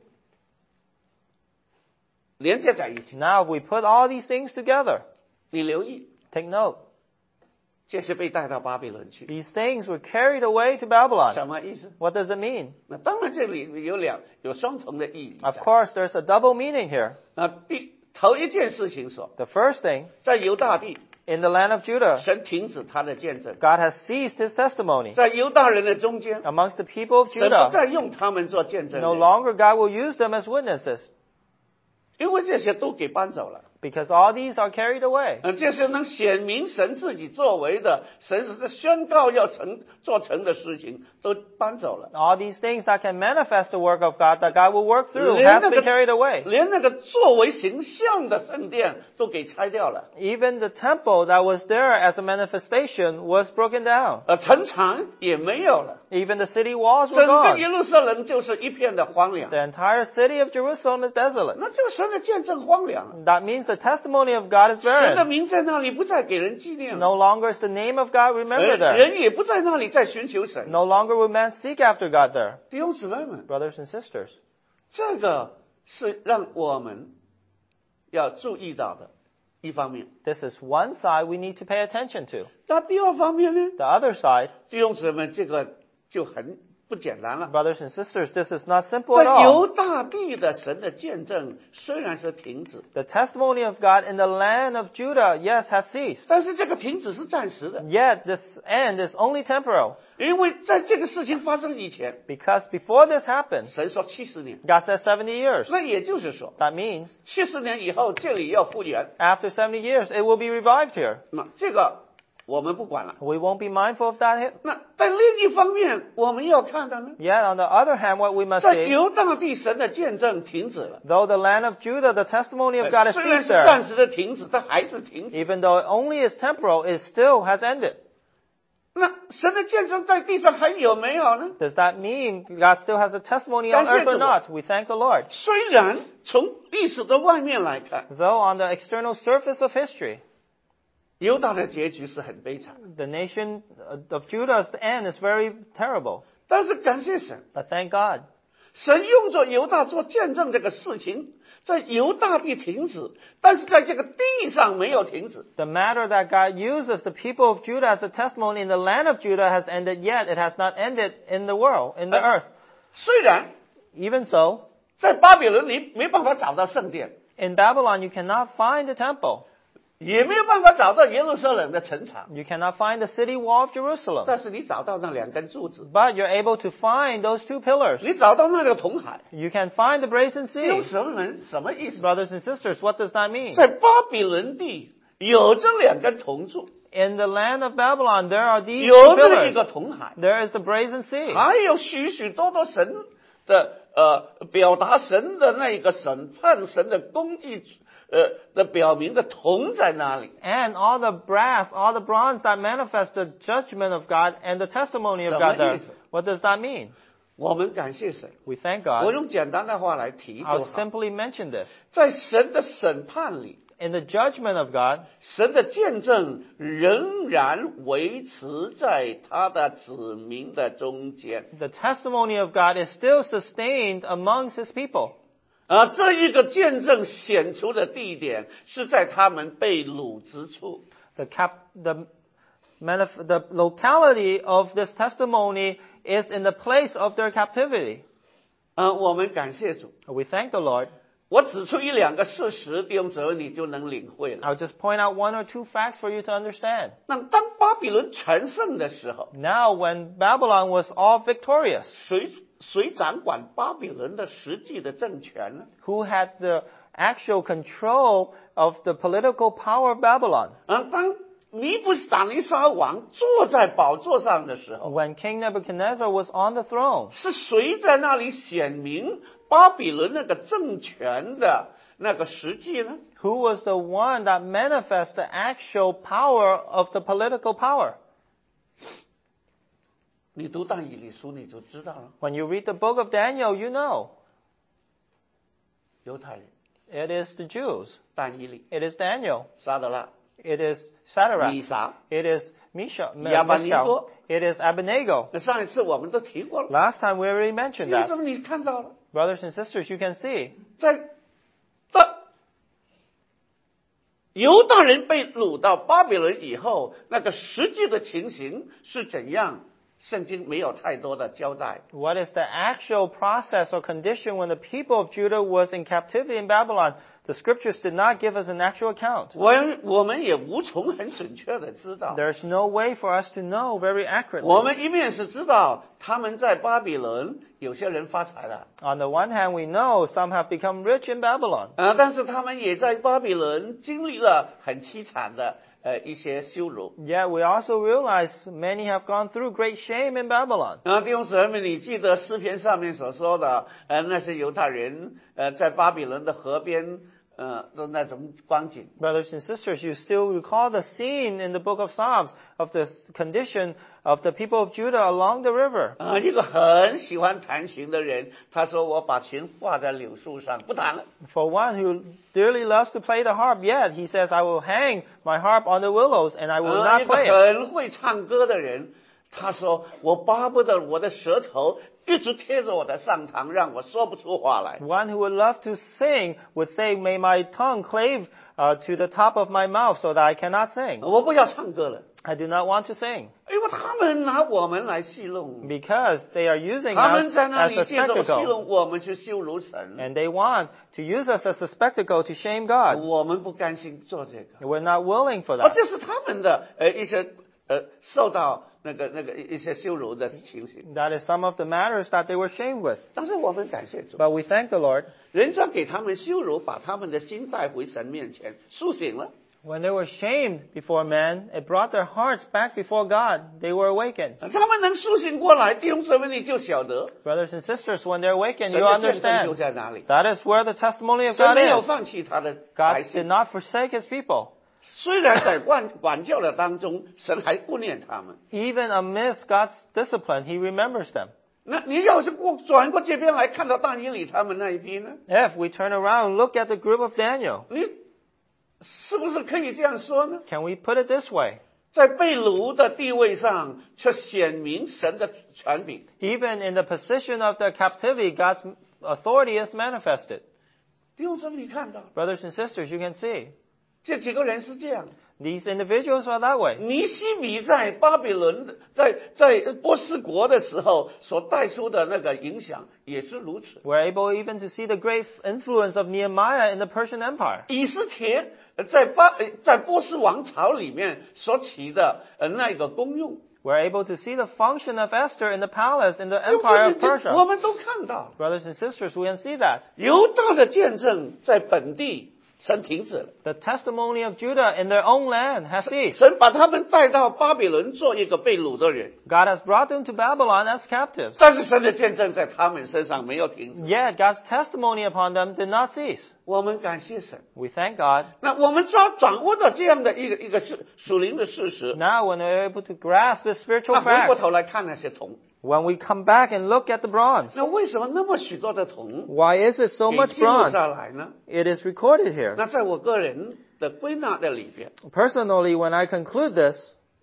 连接在一起。 Now we put all these things together. 你留意， Take note. 这是被带到巴比伦去， These things were carried away to Babylon. 什么意思？ What does it mean? 那当然这里有双重的意义在。 Of course, there's a double meaning here. 头一件事情说， The first thing, 在犹大地， in the land of Judah, 神停止他的见证； God has ceased his testimony. 在犹大人的中间， Amongst the people of 神不 Judah, 再用他们做见证 no 人， longer God will use them as witnesses, 因为这些都给搬走了。 because all these are carried away. 这些能显明神自己作为的，神是宣告要做成的事情，都搬走了。 All these things that can manifest the work of God, that God will work through, 连 has 那 been carried away. 连那个作为形象的圣殿都给拆掉了， Even the temple that was there as a manifestation was broken down. 城墙也没有了， Even the city walls were 整个 gone. 耶路撒冷就是一片的荒凉。 The entire city of Jerusalem is desolate. 那就是神的见证荒凉， That means the testimony of God is 神的 barren. 名在那里不再给人纪念了， No longer is the name of God remembered there. 人也不在那里再寻求神。 No longer will man seek after God there. 弟兄姊妹们， Brothers and sisters, 这个是让我们要注意到的一方面。 this is one side we need to pay attention to. 那第二方面呢？ The other side, 弟兄姊妹，这个就很不简单了。 brothers and sisters, this is not simple at 在 all. 犹大地的神的见证虽然是停止， The testimony of God in the land of Judah, yes, has ceased. 但是这个停止是暂时的， Yet this end is only temporal. 因为在这个事情发生以前， Because before this happened, 神说70年， God said 70 years. 那也就是说 That means 70年以后这里要复原。 after 70 years, it will be revived here. 那这个我们不管了。 We won't be mindful of that. 那在另一方面，我们要看的呢， Yet on the other hand, what we must 在 see, 犹大地神的见证停止了， though the land of Judah, the testimony of God is 虽然 ceased 是 there, 暂时的停止，但还是停止。 even though it only is temporal, it still has ended. 那神的见证在地上还有没有呢？ Does that mean God still has a testimony on 感谢 earth or 主。 not? We thank the Lord. 虽然从历史的外面来看， Though on the external surface of history, 犹大的结局是很悲惨， the nation of Judah's end is very terrible. 但是感谢神， But thank God. 神用着犹大做见证这个事情，在犹大地停止，但是在这个地上没有停止。 The matter that God uses the people of Judah as a testimony in the land of Judah has ended, yet it has not ended in the world, in the earth. 虽然 Even so, 在巴比伦你没办法找到圣殿， in Babylon you cannot find the temple. 也没有办法找到耶路撒冷的城墙， You cannot find the city wall of Jerusalem. 但是你找到那2根柱子， But you're able to find those 2 pillars. 你找到那个红海， You can find the Brazen 用 Sea. 什么意思？ Brothers and sisters, what does that mean? 在巴比伦地有这2根铜柱， In the land of Babylon, there are these 有 2 那一 pillars. 个红海， There is the Brazen Sea. 还有许许多多神的表达神的那一个审判神的公义的表明的铜在那里。 And all the brass, all the bronze that manifest the judgment of God and the testimony of God there. 什么意思？ What does that mean? 我们感谢神， We thank 我 God. 用简单的话来提就 I'll 好。 simply mention this. 在神的审判里， In the judgment of God, 神的见证仍然维持在他的子民的中间。 the testimony of God is still sustained amongst His people. 这一个见证显出的地点是在他们被掳之处。 The locality of this testimony is in the place of their captivity. 我们感谢主。 We thank the Lord. 我指出1-2个事实，弟兄姊妹你就能领会了。 I'll just point out 1 or 2 facts for you to understand. 那当巴比伦全盛的时候， Now, when Babylon was all victorious, 谁掌管巴比伦的实际的政权呢？ who had the actual control of the political power of Babylon? 当尼布甲尼撒王坐在宝座上的时候， When King Nebuchadnezzar was on the throne, 是谁在那里显明巴比伦那个政权的那个实际呢？ Who was the one that manifests the actual power of the political power? 你读但以理书你就知道了， When you read the book of Daniel, you know. 犹太人 It is the Jews. 但以理、 It is Daniel. 撒德拉、 It is Shadrach. 米撒。 It is Mishael. Abednego. It is Abednego. 那上一次我们都提过了， Last time we already mentioned 为 that. 什么你看到了？ Brothers and sisters, you can see. 在犹大人被掳到巴比伦以后，那个实际的情形是怎样？圣经没有太多的交代。 What is the actual process or condition when the people of Judah was in captivity in Babylon? The scriptures did not give us an actual account. 我们也无从很准确的知道。 There's no way for us to know very 我 accurately. 们一面是知道他们在巴比伦有些人发财了， On the one hand, we know some have become rich in Babylon. 但是他们也在巴比伦经历了很凄惨的一些羞辱。 Yet we also realize many have gone through great shame in Babylon. 弟兄姊妹们，你记得诗篇上面所说的，那些犹太人在巴比伦的河边的那种光景。 Brothers and sisters, you still recall the scene in the book of Psalms of the condition of the people of Judah along the river. 一个很喜欢弹琴的人，他说：“我把琴挂在柳树上，不弹了。 For one who dearly loves to play the harp, yet he says, I will hang my harp on the willows and I will not 一个 play it. 很会唱歌的人，他说：“我巴不得我的舌头一直贴着我的上膛，让我说不出话来。 One who would love to sing would say, May my tongue clave to the top of my mouth so that I cannot sing. 我不要唱歌了， I do not want to sing. 因为他们拿我们来戏弄， Because they are using 他们 us 在那 as 里 a 借着戏 spectacle. 弄我们去羞辱神。 And they want to use us as a spectacle to shame God. 我们不甘心做这个。 We're not willing for that. 这是他们的一些受到那个一些羞辱的情形。 That is some of the matters that they were shamed with. 但是我们感谢主， But we thank the Lord. 人家给他们羞辱，把他们的心带回神面前，苏醒了。 When they were shamed before men, it brought their hearts back before God. They were awakened. 他们能苏醒过来，弟兄姊妹你就晓得， Brothers and sisters, when they're awakened, 神 you 的见证 understand. 就在哪里。 That is where the testimony of 神 God 没有 is. 放弃他的百 God did 姓， not forsake His people. 虽然在管教的当中，神还顾念他们。 Even amidst God's discipline, He remembers them. 那你要是转过这边来看到但以理他们那一批呢？ If we turn around and look at the group of Daniel, 你是不是可以这样说呢？ can we put it this way? 在被掳的地位上，却显明神的权柄。 Even in the position of their captivity, God's authority is manifested. 弟兄姊妹，你看到 Brothers and sisters, you can see. 这几个人是这样。 These individuals are that way. 尼希米在巴比伦在波斯国的时候所带出的那个影响也是如此。 We're able even to see the great influence of Nehemiah in the Persian Empire. 以斯帖在波斯王朝里面所起的那个功用， We're able to see the function of Esther in the palace in the empire of 我 Persia. 们都看到 Brothers and sisters, we can see that. 犹大的见证在本地神停止了， The testimony of Judah in their own land has ceased. 神把他们带到巴比伦做一个被掳的人， God has brought them to Babylon as captives. 但是神的见证在他们身上没有停止。 Yet God's testimony upon them did not cease. 我们感谢神。 We thank God. 那我们掌握到这样的一个属灵的事实， Now when we're able to grasp this spiritual 那回过 fact, 头来看那些铜， when we come back and look at the bronze, 那为什么那么许多的铜 why is it so 给 much 记录 bronze? 下来呢？ It is recorded here. 那在我个人的归纳的里边 Personally, when I conclude this,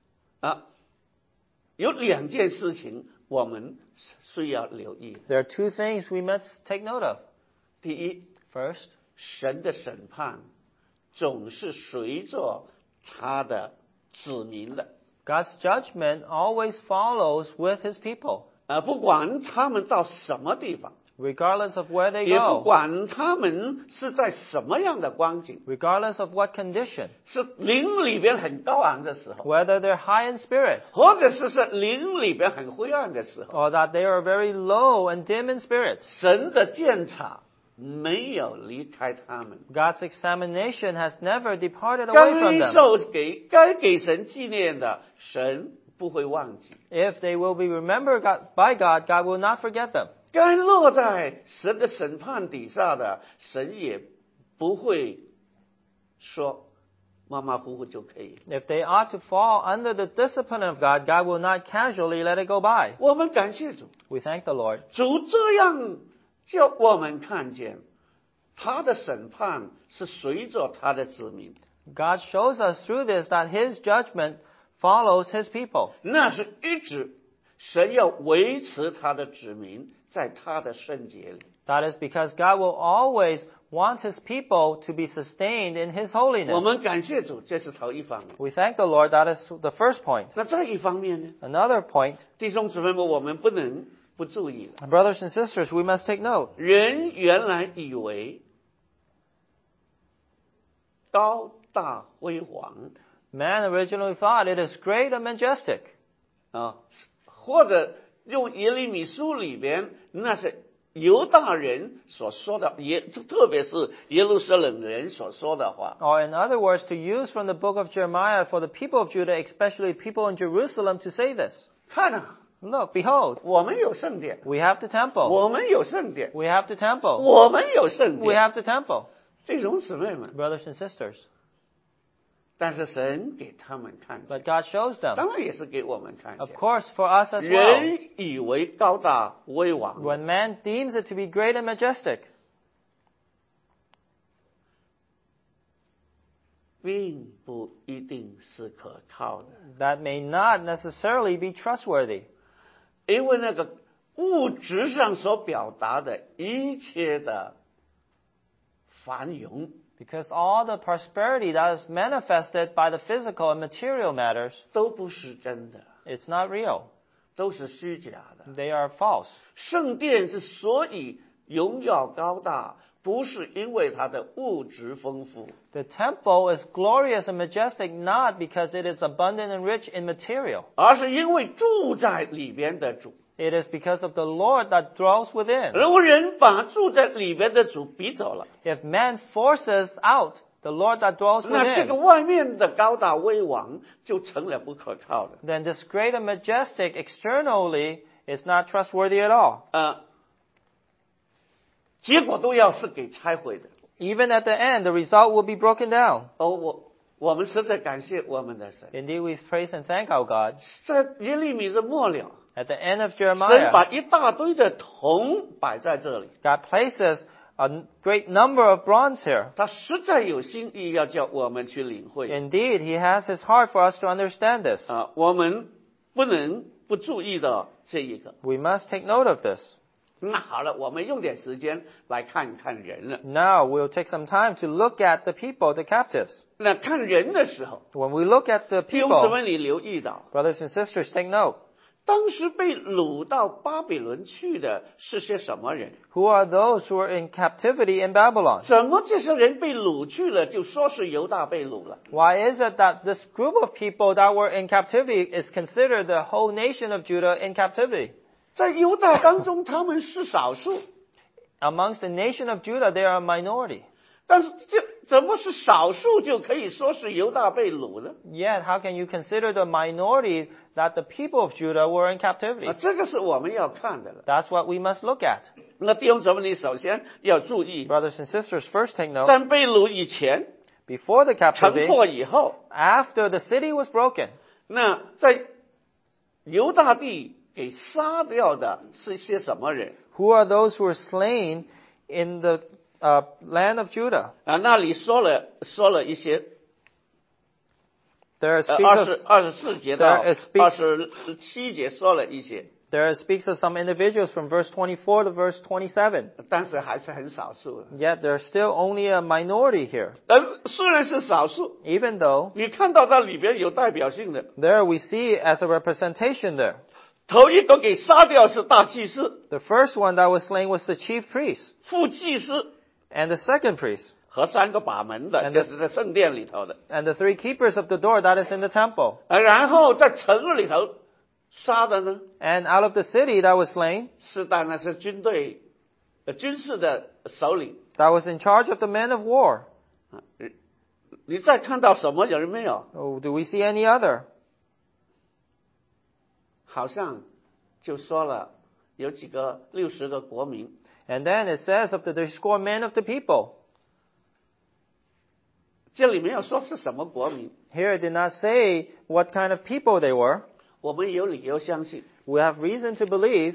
有两件事情我们需要留意。 there are two things we must take note of. 第一， First, 神的审判总是随着他的子民的， God's judgment always follows with His people, 不管他们到什么地方， regardless of where they 也不 go, 管他们是在什么样的光景， regardless of what condition, 是灵里边很高昂的时候， whether they're high in spirit 或者是灵里边很灰暗的时候， or that they are very low and dim in spirit. 神的鉴察没有离开他们。 God's examination has never departed away from 该给神纪念的，神不会忘记； If they will be remembered by God, God will not forget them. 该落在神的审判底下的，神也不会说马马虎虎就可以。 If they ought to fall under the discipline of God, God will not casually let it go by. 我们感谢主， We thank the Lord. 主这样叫我们看见他的审判是随着他的子民， God shows us through this that His judgment follows His people. 那是一直神要维持他的子民在他的圣洁里。 That is because God will always want His people to be sustained in His 我 holiness. 们感谢主，这是头一方面。 We thank the Lord. That is the first point. 那再一方面呢， Another point, 弟兄姊妹们，我们不能不注意了。 brothers and sisters, we must take note. 人原来以为高大辉煌 Man originally thought it is great and majestic. 啊，或者用耶利米书里边那是犹大人所说的，特别是耶路撒冷人所说的话。 Or in other words, to use from the book of Jeremiah for the people of Judah, especially people in Jerusalem, to say this. 看啊， Look, behold, 我们有圣殿， we have the temple. 我们有圣殿， We have the temple. 我们有圣 We 殿。 have the temple. 弟兄姊妹们， Brothers and sisters. 但是神给他们看见， But God shows them. 当然也是给我们看 Of 见。 course, for us as well. 人以为高大威王， When man deems it to be great and majestic, 并不一定是可靠的， that may not necessarily be trustworthy. 因为那个物质上所表达的一切的繁荣， Because all the prosperity that is manifested by the physical and material matters, 都不是真的， it's not real. 都是虚假的。 They are false. 圣殿之所以荣耀高大，不是因为它的物质丰富， The temple is glorious and majestic not because it is abundant and rich in material. 而是因为住在里边的主。 It is because of the Lord that dwells within. 如果人把住在里边的主逼走了， If man forces out the Lord that dwells 那这个 within, 外面的高大威王就成了不可靠的。 then this great and majestic externally is not trustworthy at all. 结果都要是给拆毁的。 Even at the end, the result will be broken down. 我们实在感谢我们的神， Indeed, we praise and thank our God. 在耶利米的末了， At the end of 神把 Jeremiah, 一大堆的铜摆在这里， God places a great number of bronze here. 他实在有心意要叫我们去领会。 Indeed, He has His heart for us to understand this. 我们不能不注意到这一个。 We must take note of this. 那好了，我们用点时间来看看人了。 Now, we'll take some time to look at the people, the captives. 那看人的时候， When we look at the 弟兄姊 people, 妹，你留意到， brothers and sisters, take note. 当时被掳到巴比伦去的是些什么人？ Who are those who are in captivity in Babylon? 怎么这些人被掳去了，就说是犹大被掳了？ Why is it that this group of people that were in captivity is considered the whole nation of Judah in captivity? 在犹大当中，他们是少数， Amongst the nation of Judah, they are a minority. 但是这怎么是少数就可以说是犹大被掳呢？ Yet, how can you consider the minority that the people of Judah were in captivity? 这个是我们要看的了。 That's what we must look at. 那弟兄姊妹，你首先要注意， Brothers and sisters, first take note. 在被掳以前、 Before the 城 captivity, 破以后， after the city was broken, 那在犹大地给杀掉的是些什么人？ who are those who were slain in the land of Judah? 那里说了一些 There speaks of 24节到 There speaks- 27节说了一些， There speaks of some individuals from verse 24 to verse 27. 但是还是很少数的。 Yet there's still only a minority here. 虽然是少数， Even though 你看到它里边有代表性的。 there we see as a representation there. 头一个给杀掉是大祭司、 The first one that was slain was the chief priest 副祭司 and the second priest 和3个把门的， And 就是在圣殿里头的。 and the 3 keepers of the door that is in the temple. 然后在城里头杀的呢， And out of the city that was slain, 是当然是军队、军事的首领。 that was in charge of the men of war. 你再看到什么人没有？ Oh, do we see any other? 好像就说了有几个60个国民， And then it says of the 60 men of the people. 这里没有说是什么国民， Here it did not say what kind of people they were. 我们有理由相信 We have reason to believe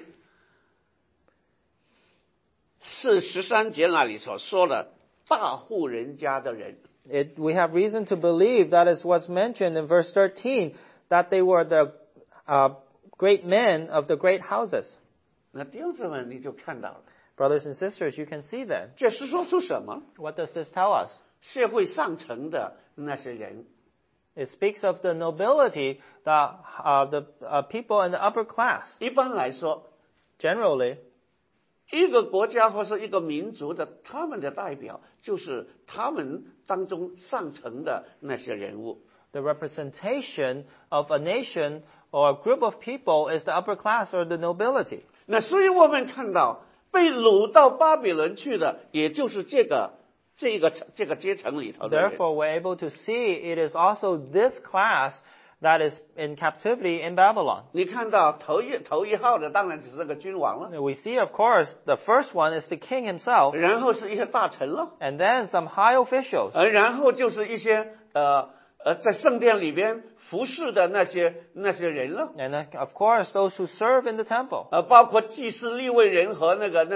是13节那里所说的大户人家的人。 we have reason to believe that is what's mentioned in verse 13, that they were the great men of the great houses. 那弟兄姊妹你就看到了， Brothers and sisters, you can see that. 这是说出什么？ What does this tell us? 社会上层的那些人， It speaks of the nobility, the people in the upper class. 一般来说， Generally, 一个国家或是一个民族的他们的代表，就是他们当中上层的那些人物。 the representation of a nation or a group of people is the upper class or the nobility. 那所以我们看到被掳到巴比伦去的，也就是这个阶层里头的人。 Therefore, we're able to see it is also this class that is in captivity in Babylon. 你看到头一号的当然只是个君王了， We see, of course, the first one is the king himself, 然后是一些大臣了， and then some high officials, 然后就是一些在圣殿里边服侍的那些人了， and then, of course, those who serve in the temple. 包括祭司、利未人和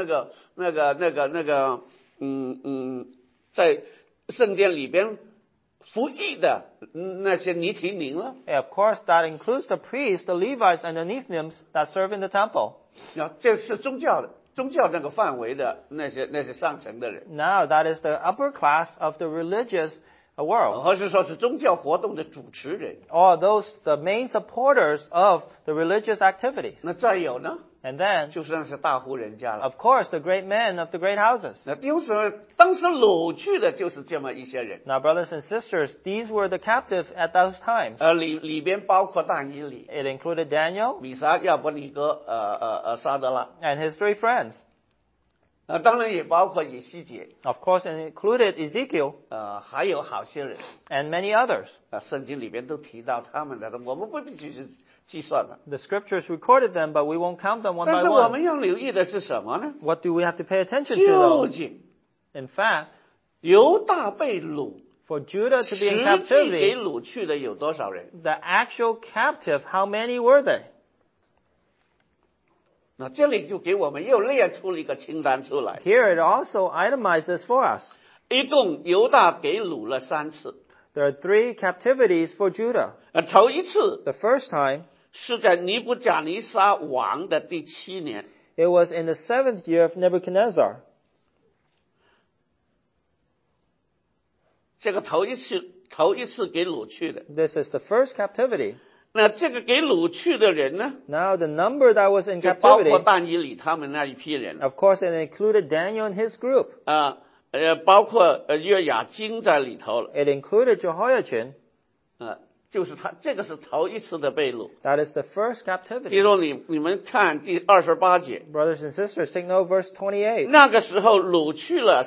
在圣殿里边服役的那些尼提宁了。 Of course, that includes the priests, the Levites, and the Nethinims that serve in the temple. 这是宗教那个范围的那些上层的人， Now, that is the upper class of the religious world, 或是说是宗教活动的主持人。 or the main supporters of the religious activities. 那再有呢， And then, 就是那些大户人家了。 of course, the great men of the great houses. 那弟兄姊妹，当时掳去的就是这么一些人， Now, brothers and sisters, these were the captive at those times. 里边包括但以理、 It included Daniel 米沙、亚伯尼哥、沙德拉， and his 3 friends. 当然也包括以西结， Of course, it included Ezekiel 还有好些人， and many others. 圣经里边都提到他们的，我们不必去计算了。 The scriptures recorded them, but we won't count them one 但 by 是我 one. 们要留意的是什么呢？ What do we have to pay attention 究 to, though? 竟 In fact, 犹大被掳， for Judah to be in 实际给 captivity, 掳去的有多少人？ the actual captive, how many were they? 那这里就给我们又列出了一个清单出来， Here it also itemizes for us. 一共犹大给掳了3次。 There are 3 captivities for Judah. 头一次 The first time, 是在尼布甲尼撒王的第7年， it was in the 7th year of Nebuchadnezzar. 这个头一次给掳去的。 This is the first captivity. 那这个给掳去的人呢， Now, the number that was in 就包 captivity, 括但以理他们那一批人 of course, it included Daniel and his group. 包括约雅金在里头了。 It included Jehoiachin. 就是这个是头一次的被掳。 That is the first 比 captivity. 如你们看第28节， Brothers and sisters, take note of verse 28. 那个时候掳去了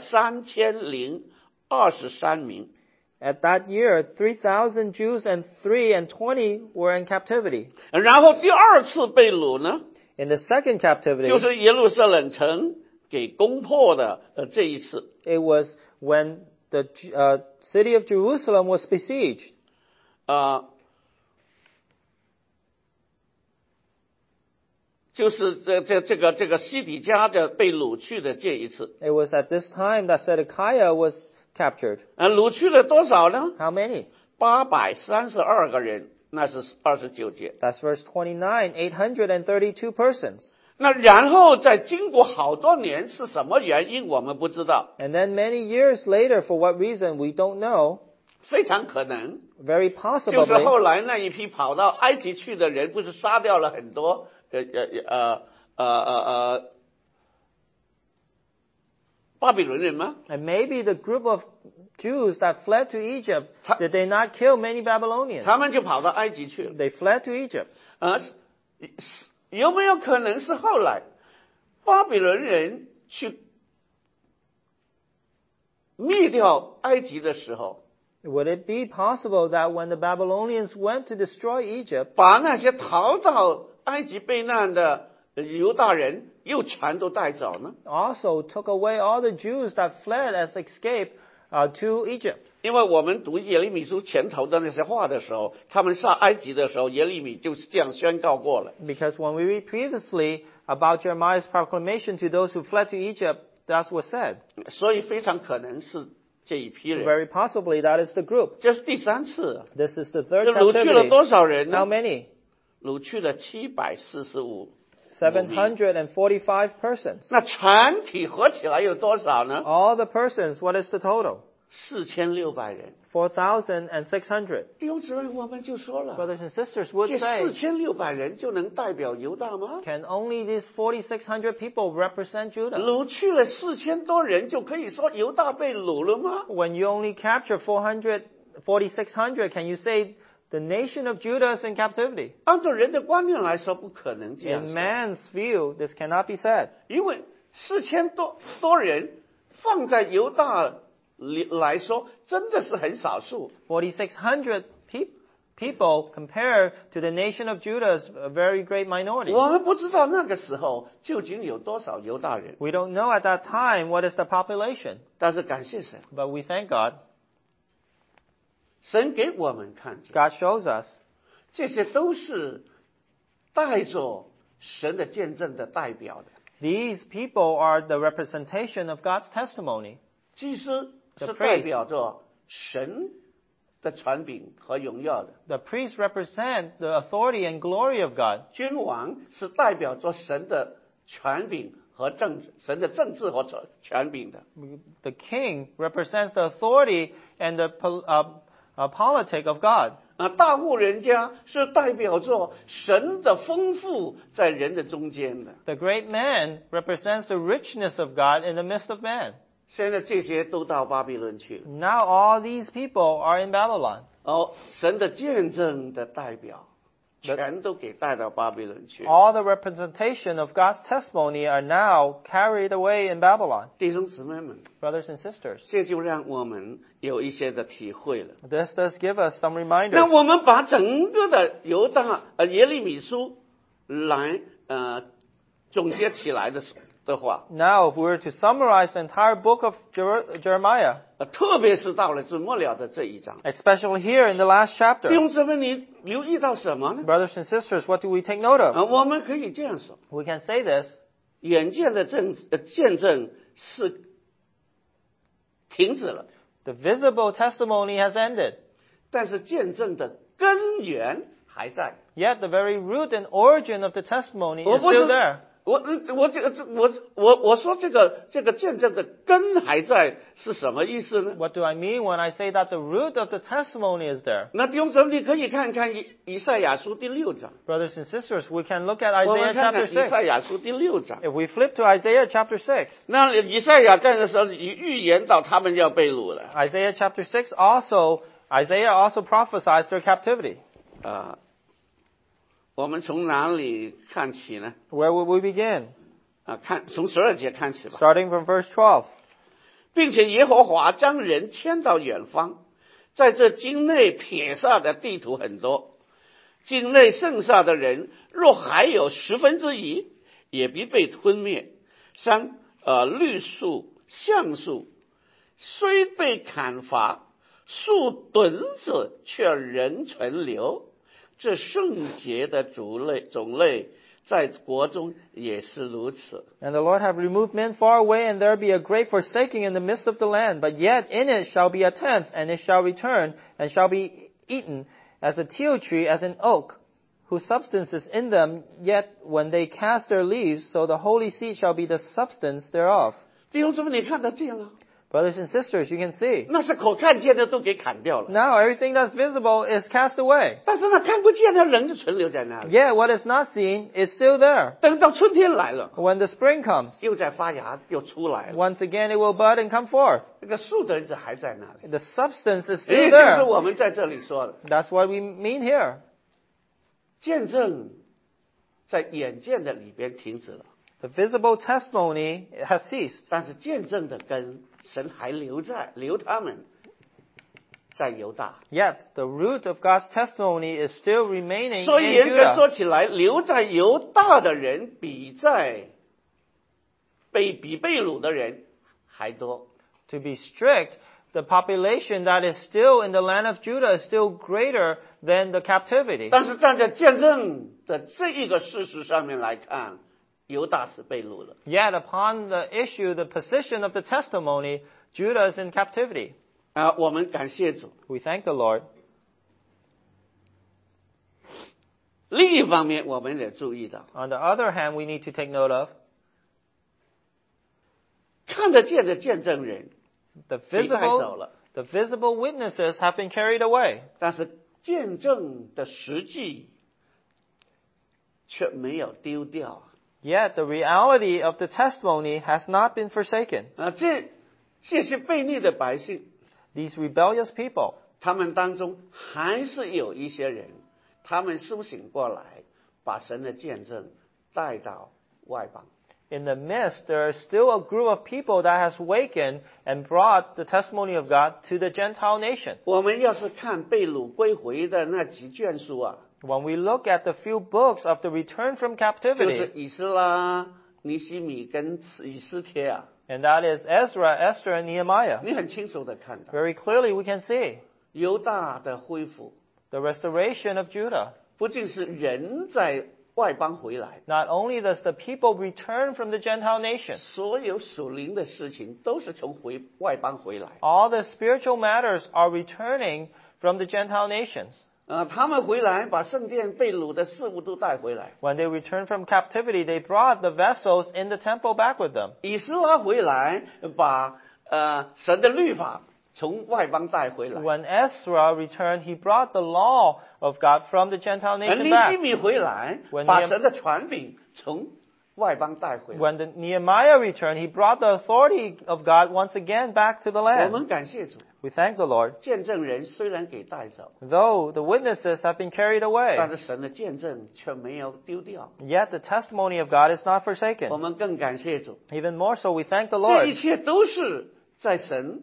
3023名。 At that year, 3,000 Jews and 320 were in captivity. 然后第二次被掳呢， In the second captivity, 就是耶路撒冷城给攻破的这一次。 it was when the city of Jerusalem was besieged. 就是这个西底家的被掳去的这一次。 It was at this time that Zedekiah was captured. 掳去了多少呢？ How many? 832个人，那是29节。 That's verse 29, 832 persons. 那然后再经过好多年，是什么原因我们不知道， And then many years later, for what reason, we don't know. 非常可能 Very 就是后 possibly, 来那一批跑到埃及去的人，不是杀掉了很多巴比伦人吗？ and maybe the group of Jews that fled to Egypt, did they not kill many Babylonians? 他们就跑到埃及去了。 They fled to Egypt. 有没有可能是后来巴比伦人去灭掉埃及的时候， Would it be possible that when the Babylonians went to destroy Egypt, 把那些逃到埃及避难的犹大人又全都带走呢？ also took away all the Jews that fled as escape to Egypt. 因为我们读耶利米书前头的那些话的时候，他们上埃及的时候，耶利米就是这样宣告过了。 Because when we read previously about Jeremiah's proclamation to those who fled to Egypt, that's what said. 所以非常可能是这一批人。 Very possibly that is the group. 这是第3次， This is the third 这掳去了 captivity. 多少人 How 呢？ many? 掳去了745。 745 persons. 那全体合起来有多少呢？ All the persons, what is the total? 4600人。 4,600. 弟兄姊妹，我们就说了， Brothers and sisters would 这 say, 4600人就能代表犹大吗？ can only these 4,600 people represent Judah? 掳去了4000多人，就可以说犹大被掳了吗？ When you only capture 4,600, can you say the nation of Judah is in captivity? 按照人的观念来说，不可能这样 In 说， man's view, this cannot be said. 因为4000多人放在犹大里来说，真的是很少数。 4,600 people compared to the nation of Judah is a very great minority. 我们不知道那个时候究竟有多少犹大人， We don't know at that time what is the population, 但是感谢神， but we thank God. 神给我们看见， God shows us 这些都是带着神的见证的代表的。 these people are the representation of God's testimony. 祭司 The 是 priest 代表着神的权柄和荣耀的， The priests represent the authority and glory of God. 君王是代表着神的权柄和政治，神的政治和权柄的。 The king represents the authority and the politic of God. 大户人家是代表着神的丰富在人的中间的。 The great man represents the richness of God in the midst of man. 现在这些都到巴比伦去了。 Now all these people are in Babylon. 神的见证的代表，全都给带到巴比伦去。 All the representation of God's testimony are now carried away in Babylon. 弟兄姊妹们， Brothers and sisters, 这就让我们有一些的体会了。 this does give us some 那 reminders. 我们把整个的犹大耶利米书来总结起来的话， Now, if we were to summarize the entire book of Jeremiah, 特别是到了最末了的这一章， especially here in the last 弟 chapter, 兄姊妹，你留意到什么呢？ brothers and sisters, what do we take note of? 我们可以这样说： We can say this. 眼见的见证是停止了， The visible testimony has ended, 但是见证的根源还在。 yet the very root and origin of the testimony is 我不 still 是 there. 我说这个见证的根还在是什么意思呢？ What do I mean when I say that the root of the testimony is there? 那弟兄姊妹，你可以看看以赛亚书第6章， Brothers and sisters, we can look at 我 Isaiah 们看 chapter 看以赛 6. 亚书第6章。 If we flip to Isaiah chapter 6, 那以赛亚在的时候预言到他们要被掳了 Isaiah chapter 6 Isaiah also prophesies their captivity. 我们从哪里看起呢？ Where would we begin? 看从12节看起吧。 Starting from verse 12. 并且耶和华将人迁到远方，在这境内撇下的地图很多，境内剩下的人若还有1/10，也必被吞灭。像绿树、橡树，虽被砍伐，树墩子却仍存留。这圣洁的种类在国中也是如此。 And the Lord have removed men far away, and there be a great forsaking in the midst of the land. But yet in it shall be a tenth, and it shall return, and shall be eaten, as a teil tree, as an oak, whose substance is in them. Yet when they cast their leaves, so the holy seed shall be the substance thereof. 弟兄姊妹，你看得见了？ Brothers and sisters, you can see. 那是可看见的都给砍掉了， Now everything that's visible is cast away. 但是那看不见的人就存留在那里。 Yet what is not seen is still there. 等到春天来了， When the spring comes, 又在发芽，又出来了。 once again it will bud and come forth. 那个树的子还在那里， The substance is 也 still 就是 there. 我们在这里说的 That's what we mean here. 见证，在眼见的里边停止了， The visible testimony has ceased. 但是见证的根，神还留他们在犹大。 Yet the root of God's testimony is still remaining 所以 in 严格 Judah. 说起来，留在犹大的人比被掳的人还多。 To be strict, the population that is still in the land of Judah is still greater than the captivity. 但是站在见证的这一个事实上面来看，犹大是被掳了。 Yet upon the issue, the position of the testimony, Judah is in captivity. 我们感谢主。 We thank the Lord. 另一方面，我们也注意到， On the other hand, we need to take note of 看得见的见证人 the 被带走了， visible witnesses have been carried away. 但是见证的实际却没有丢掉。 Yet the reality of the testimony has not been forsaken. 这些悖逆的百姓， These rebellious people, 他们当中还是有一些人，他们苏醒过来，把神的见证带到外邦。 in the midst, there is still a group of people that has wakened and brought the testimony of God to the Gentile nation. 我们要是看被掳归回的那几卷书啊， When we look at the few books of the return from 就是 captivity, 以斯拉、尼希米跟以斯帖啊， and that is Ezra, Esther, and Nehemiah, 你很清楚的看到 very clearly we can see 犹大的恢复， the restoration of Judah. 不仅是人在外邦回来， Not only does the people return from the Gentile nation, 所有属灵的事情都是从外邦回来。 all the spiritual matters are returning from the Gentile nations. 他们回来把圣殿被掳的事物都带回来。 When they returned from captivity, they brought the vessels in the temple back with them. 以斯拉回来把神的律法从外邦带回来。 When Ezra returned, he brought the law of God from the Gentile 而 nation 尼希 back. 米回来 When 把神的权柄从外邦带回来。 When the Nehemiah returned, he brought the authority of God once again back to the 我 land. 们感谢主， We thank the Lord. 见证人虽然给带走， Though the witnesses have been carried 但 away, 是神的见证却没有丢掉。 yet the testimony of God is not 我 forsaken. 们更感谢主， Even more so, we thank the 这一 Lord. 切都是在神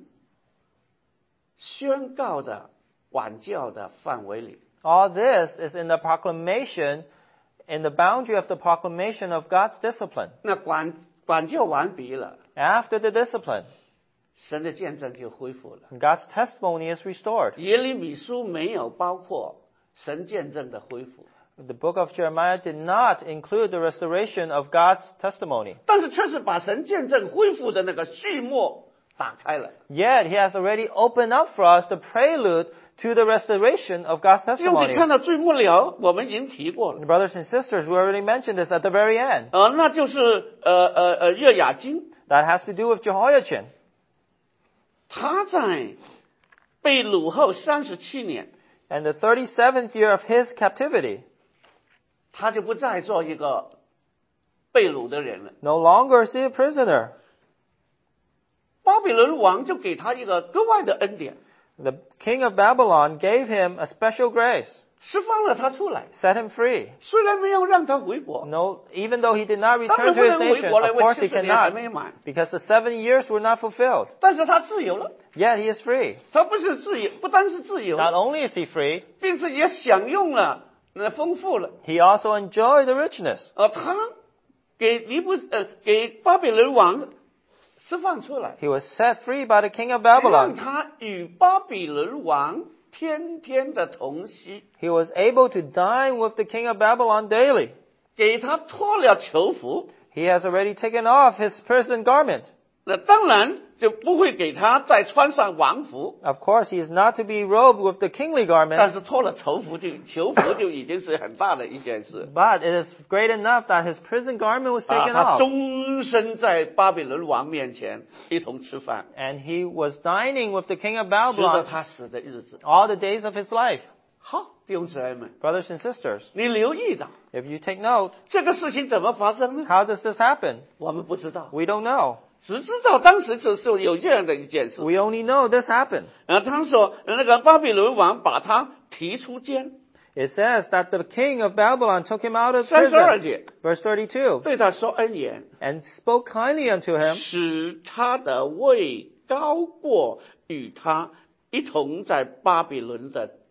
宣告的管教的范围里。 All this is in the proclamation, in the boundary of the proclamation of God's discipline. 那管教完毕了， After the discipline, 神的见证就恢复了。 God's testimony is restored. 耶利米书没有包括神见证的恢复， The book of Jeremiah did not include the restoration of God's testimony. 但是却是把神见证恢复的那个序幕打开了。 Yet he has already opened up for us the prelude to the restoration of God's 因为 testimony. 你看到最末了，我们已经提过了， Brothers and sisters, we already mentioned this at the very end. 那就是约雅斤， That has to do with Jehoiachin. 他在被掳后37年， And the 37th year of his captivity, 他就不再做一个被掳的人了。 no longer is he a prisoner. 巴比伦王就给他一个格外的恩典， The king of Babylon gave him a special grace, 释放了他出来。 set him free. 虽然没有让他回国， No, even though he did not 当 return 然 to 不 his 能回 nation, 国了， of 因为 course he 70年还 cannot, 没满。 because the 7 years were not fulfilled. 但是他自由了， Yet he is free. 他不是自由，不单是自由， Not only is he free, 并且也享用了那丰富了。 he also enjoyed the richness. 他给巴比伦王释放出来， He was set free by the king of 让 Babylon. 他与巴比伦王天天的同息， He was able to dine with the king of Babylon daily. 给他脱了囚服。 He has already taken off his prison garment. 那当然就不会给他再穿上王服， Of course, he is not to be robed with the kingly 但 garment, 是脱了囚服就已经是很大的一件事。 but it is great enough that his prison garment was taken 他 off. 终身在巴比伦王面前一同吃饭， And he was dining with the king of 直到 Babylon 他死的日子。 all the days of his life. 好，弟兄姊妹们， Brothers and sisters, 你留意到 if you take note, 这个事情怎么发生呢？ how does this happen? 我们不知道， We don't know. 只知道当时就是有这样的一件事。 We only know this happened. 他说那个巴比伦王把他提出监， It says that the king of Babylon took him out of 32 prison. 节 Verse 32. 对他说恩言， And spoke kindly unto him, 使他的位高过与他一同在巴比伦的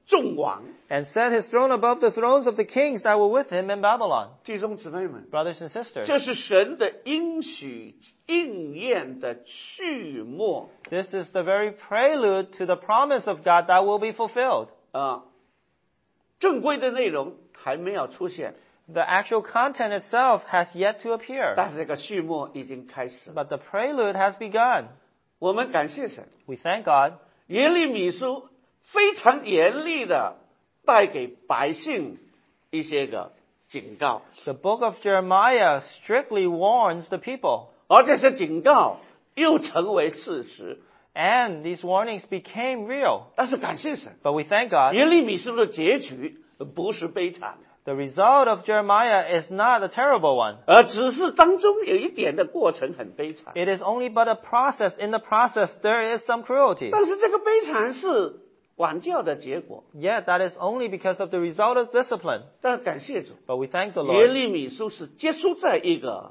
众王。 and set his throne above the thrones of the kings that were with him in Babylon. 弟兄姊妹们， Brothers and sisters, 这是神的应许应验的序幕 this is the very prelude to the promise of God that will be fulfilled. 啊！正规的内容还没有出现， The actual content itself has yet to appear, 但是这个序幕已经开始了。 but the prelude has begun. 我们感谢神， We thank God. 耶利米书非常严厉的带给百姓一些个警告， The book of Jeremiah strictly warns the people, 而这些警告又成为事实。 and these warnings became real. 但是感谢神， But we thank God. 耶利米书的结局不是悲惨的， The result of Jeremiah is not a terrible one. 而只是当中有一点的过程很悲惨。 It is only but a process. In the process, there is some cruelty. 但是这个悲惨是管教的结果。 Yet that is only because of the result of discipline. 但感谢主， But we thank the 耶 Lord. 利米书是结束在一个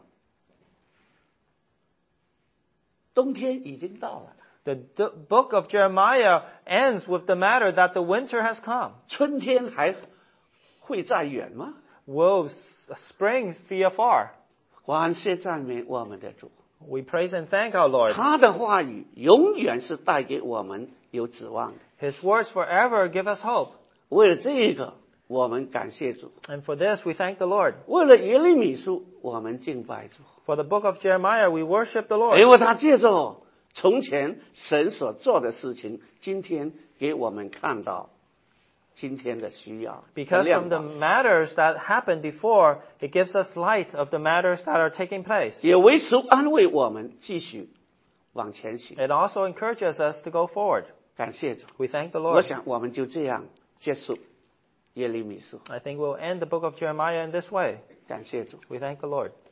冬天已经到了， The book of Jeremiah ends with the matter that the winter has come. 春天还会再远吗？ Will spring be afar? 感谢赞美我们的主， We praise and thank our Lord. 他的话语永远是带给我们有指望的。 His words forever give us hope. 为了这个，我们感谢主； And for this, we thank the Lord. 为了耶利米书，我们敬拜主， For the book of Jeremiah, we worship the Lord. 因为他借着从前神所做的事情，今天给我们看到今天的需要。 Because 亮 from the 光 matters that happened before, it gives us light of the matters that are taking place. 也为求安慰我们继续往前行。 It also encourages us to go forward. 感谢主， We thank the 我 Lord. 想我们就这样结束耶利米书。 I think we'll end the book of Jeremiah in this way. 感谢主。 We thank the Lord.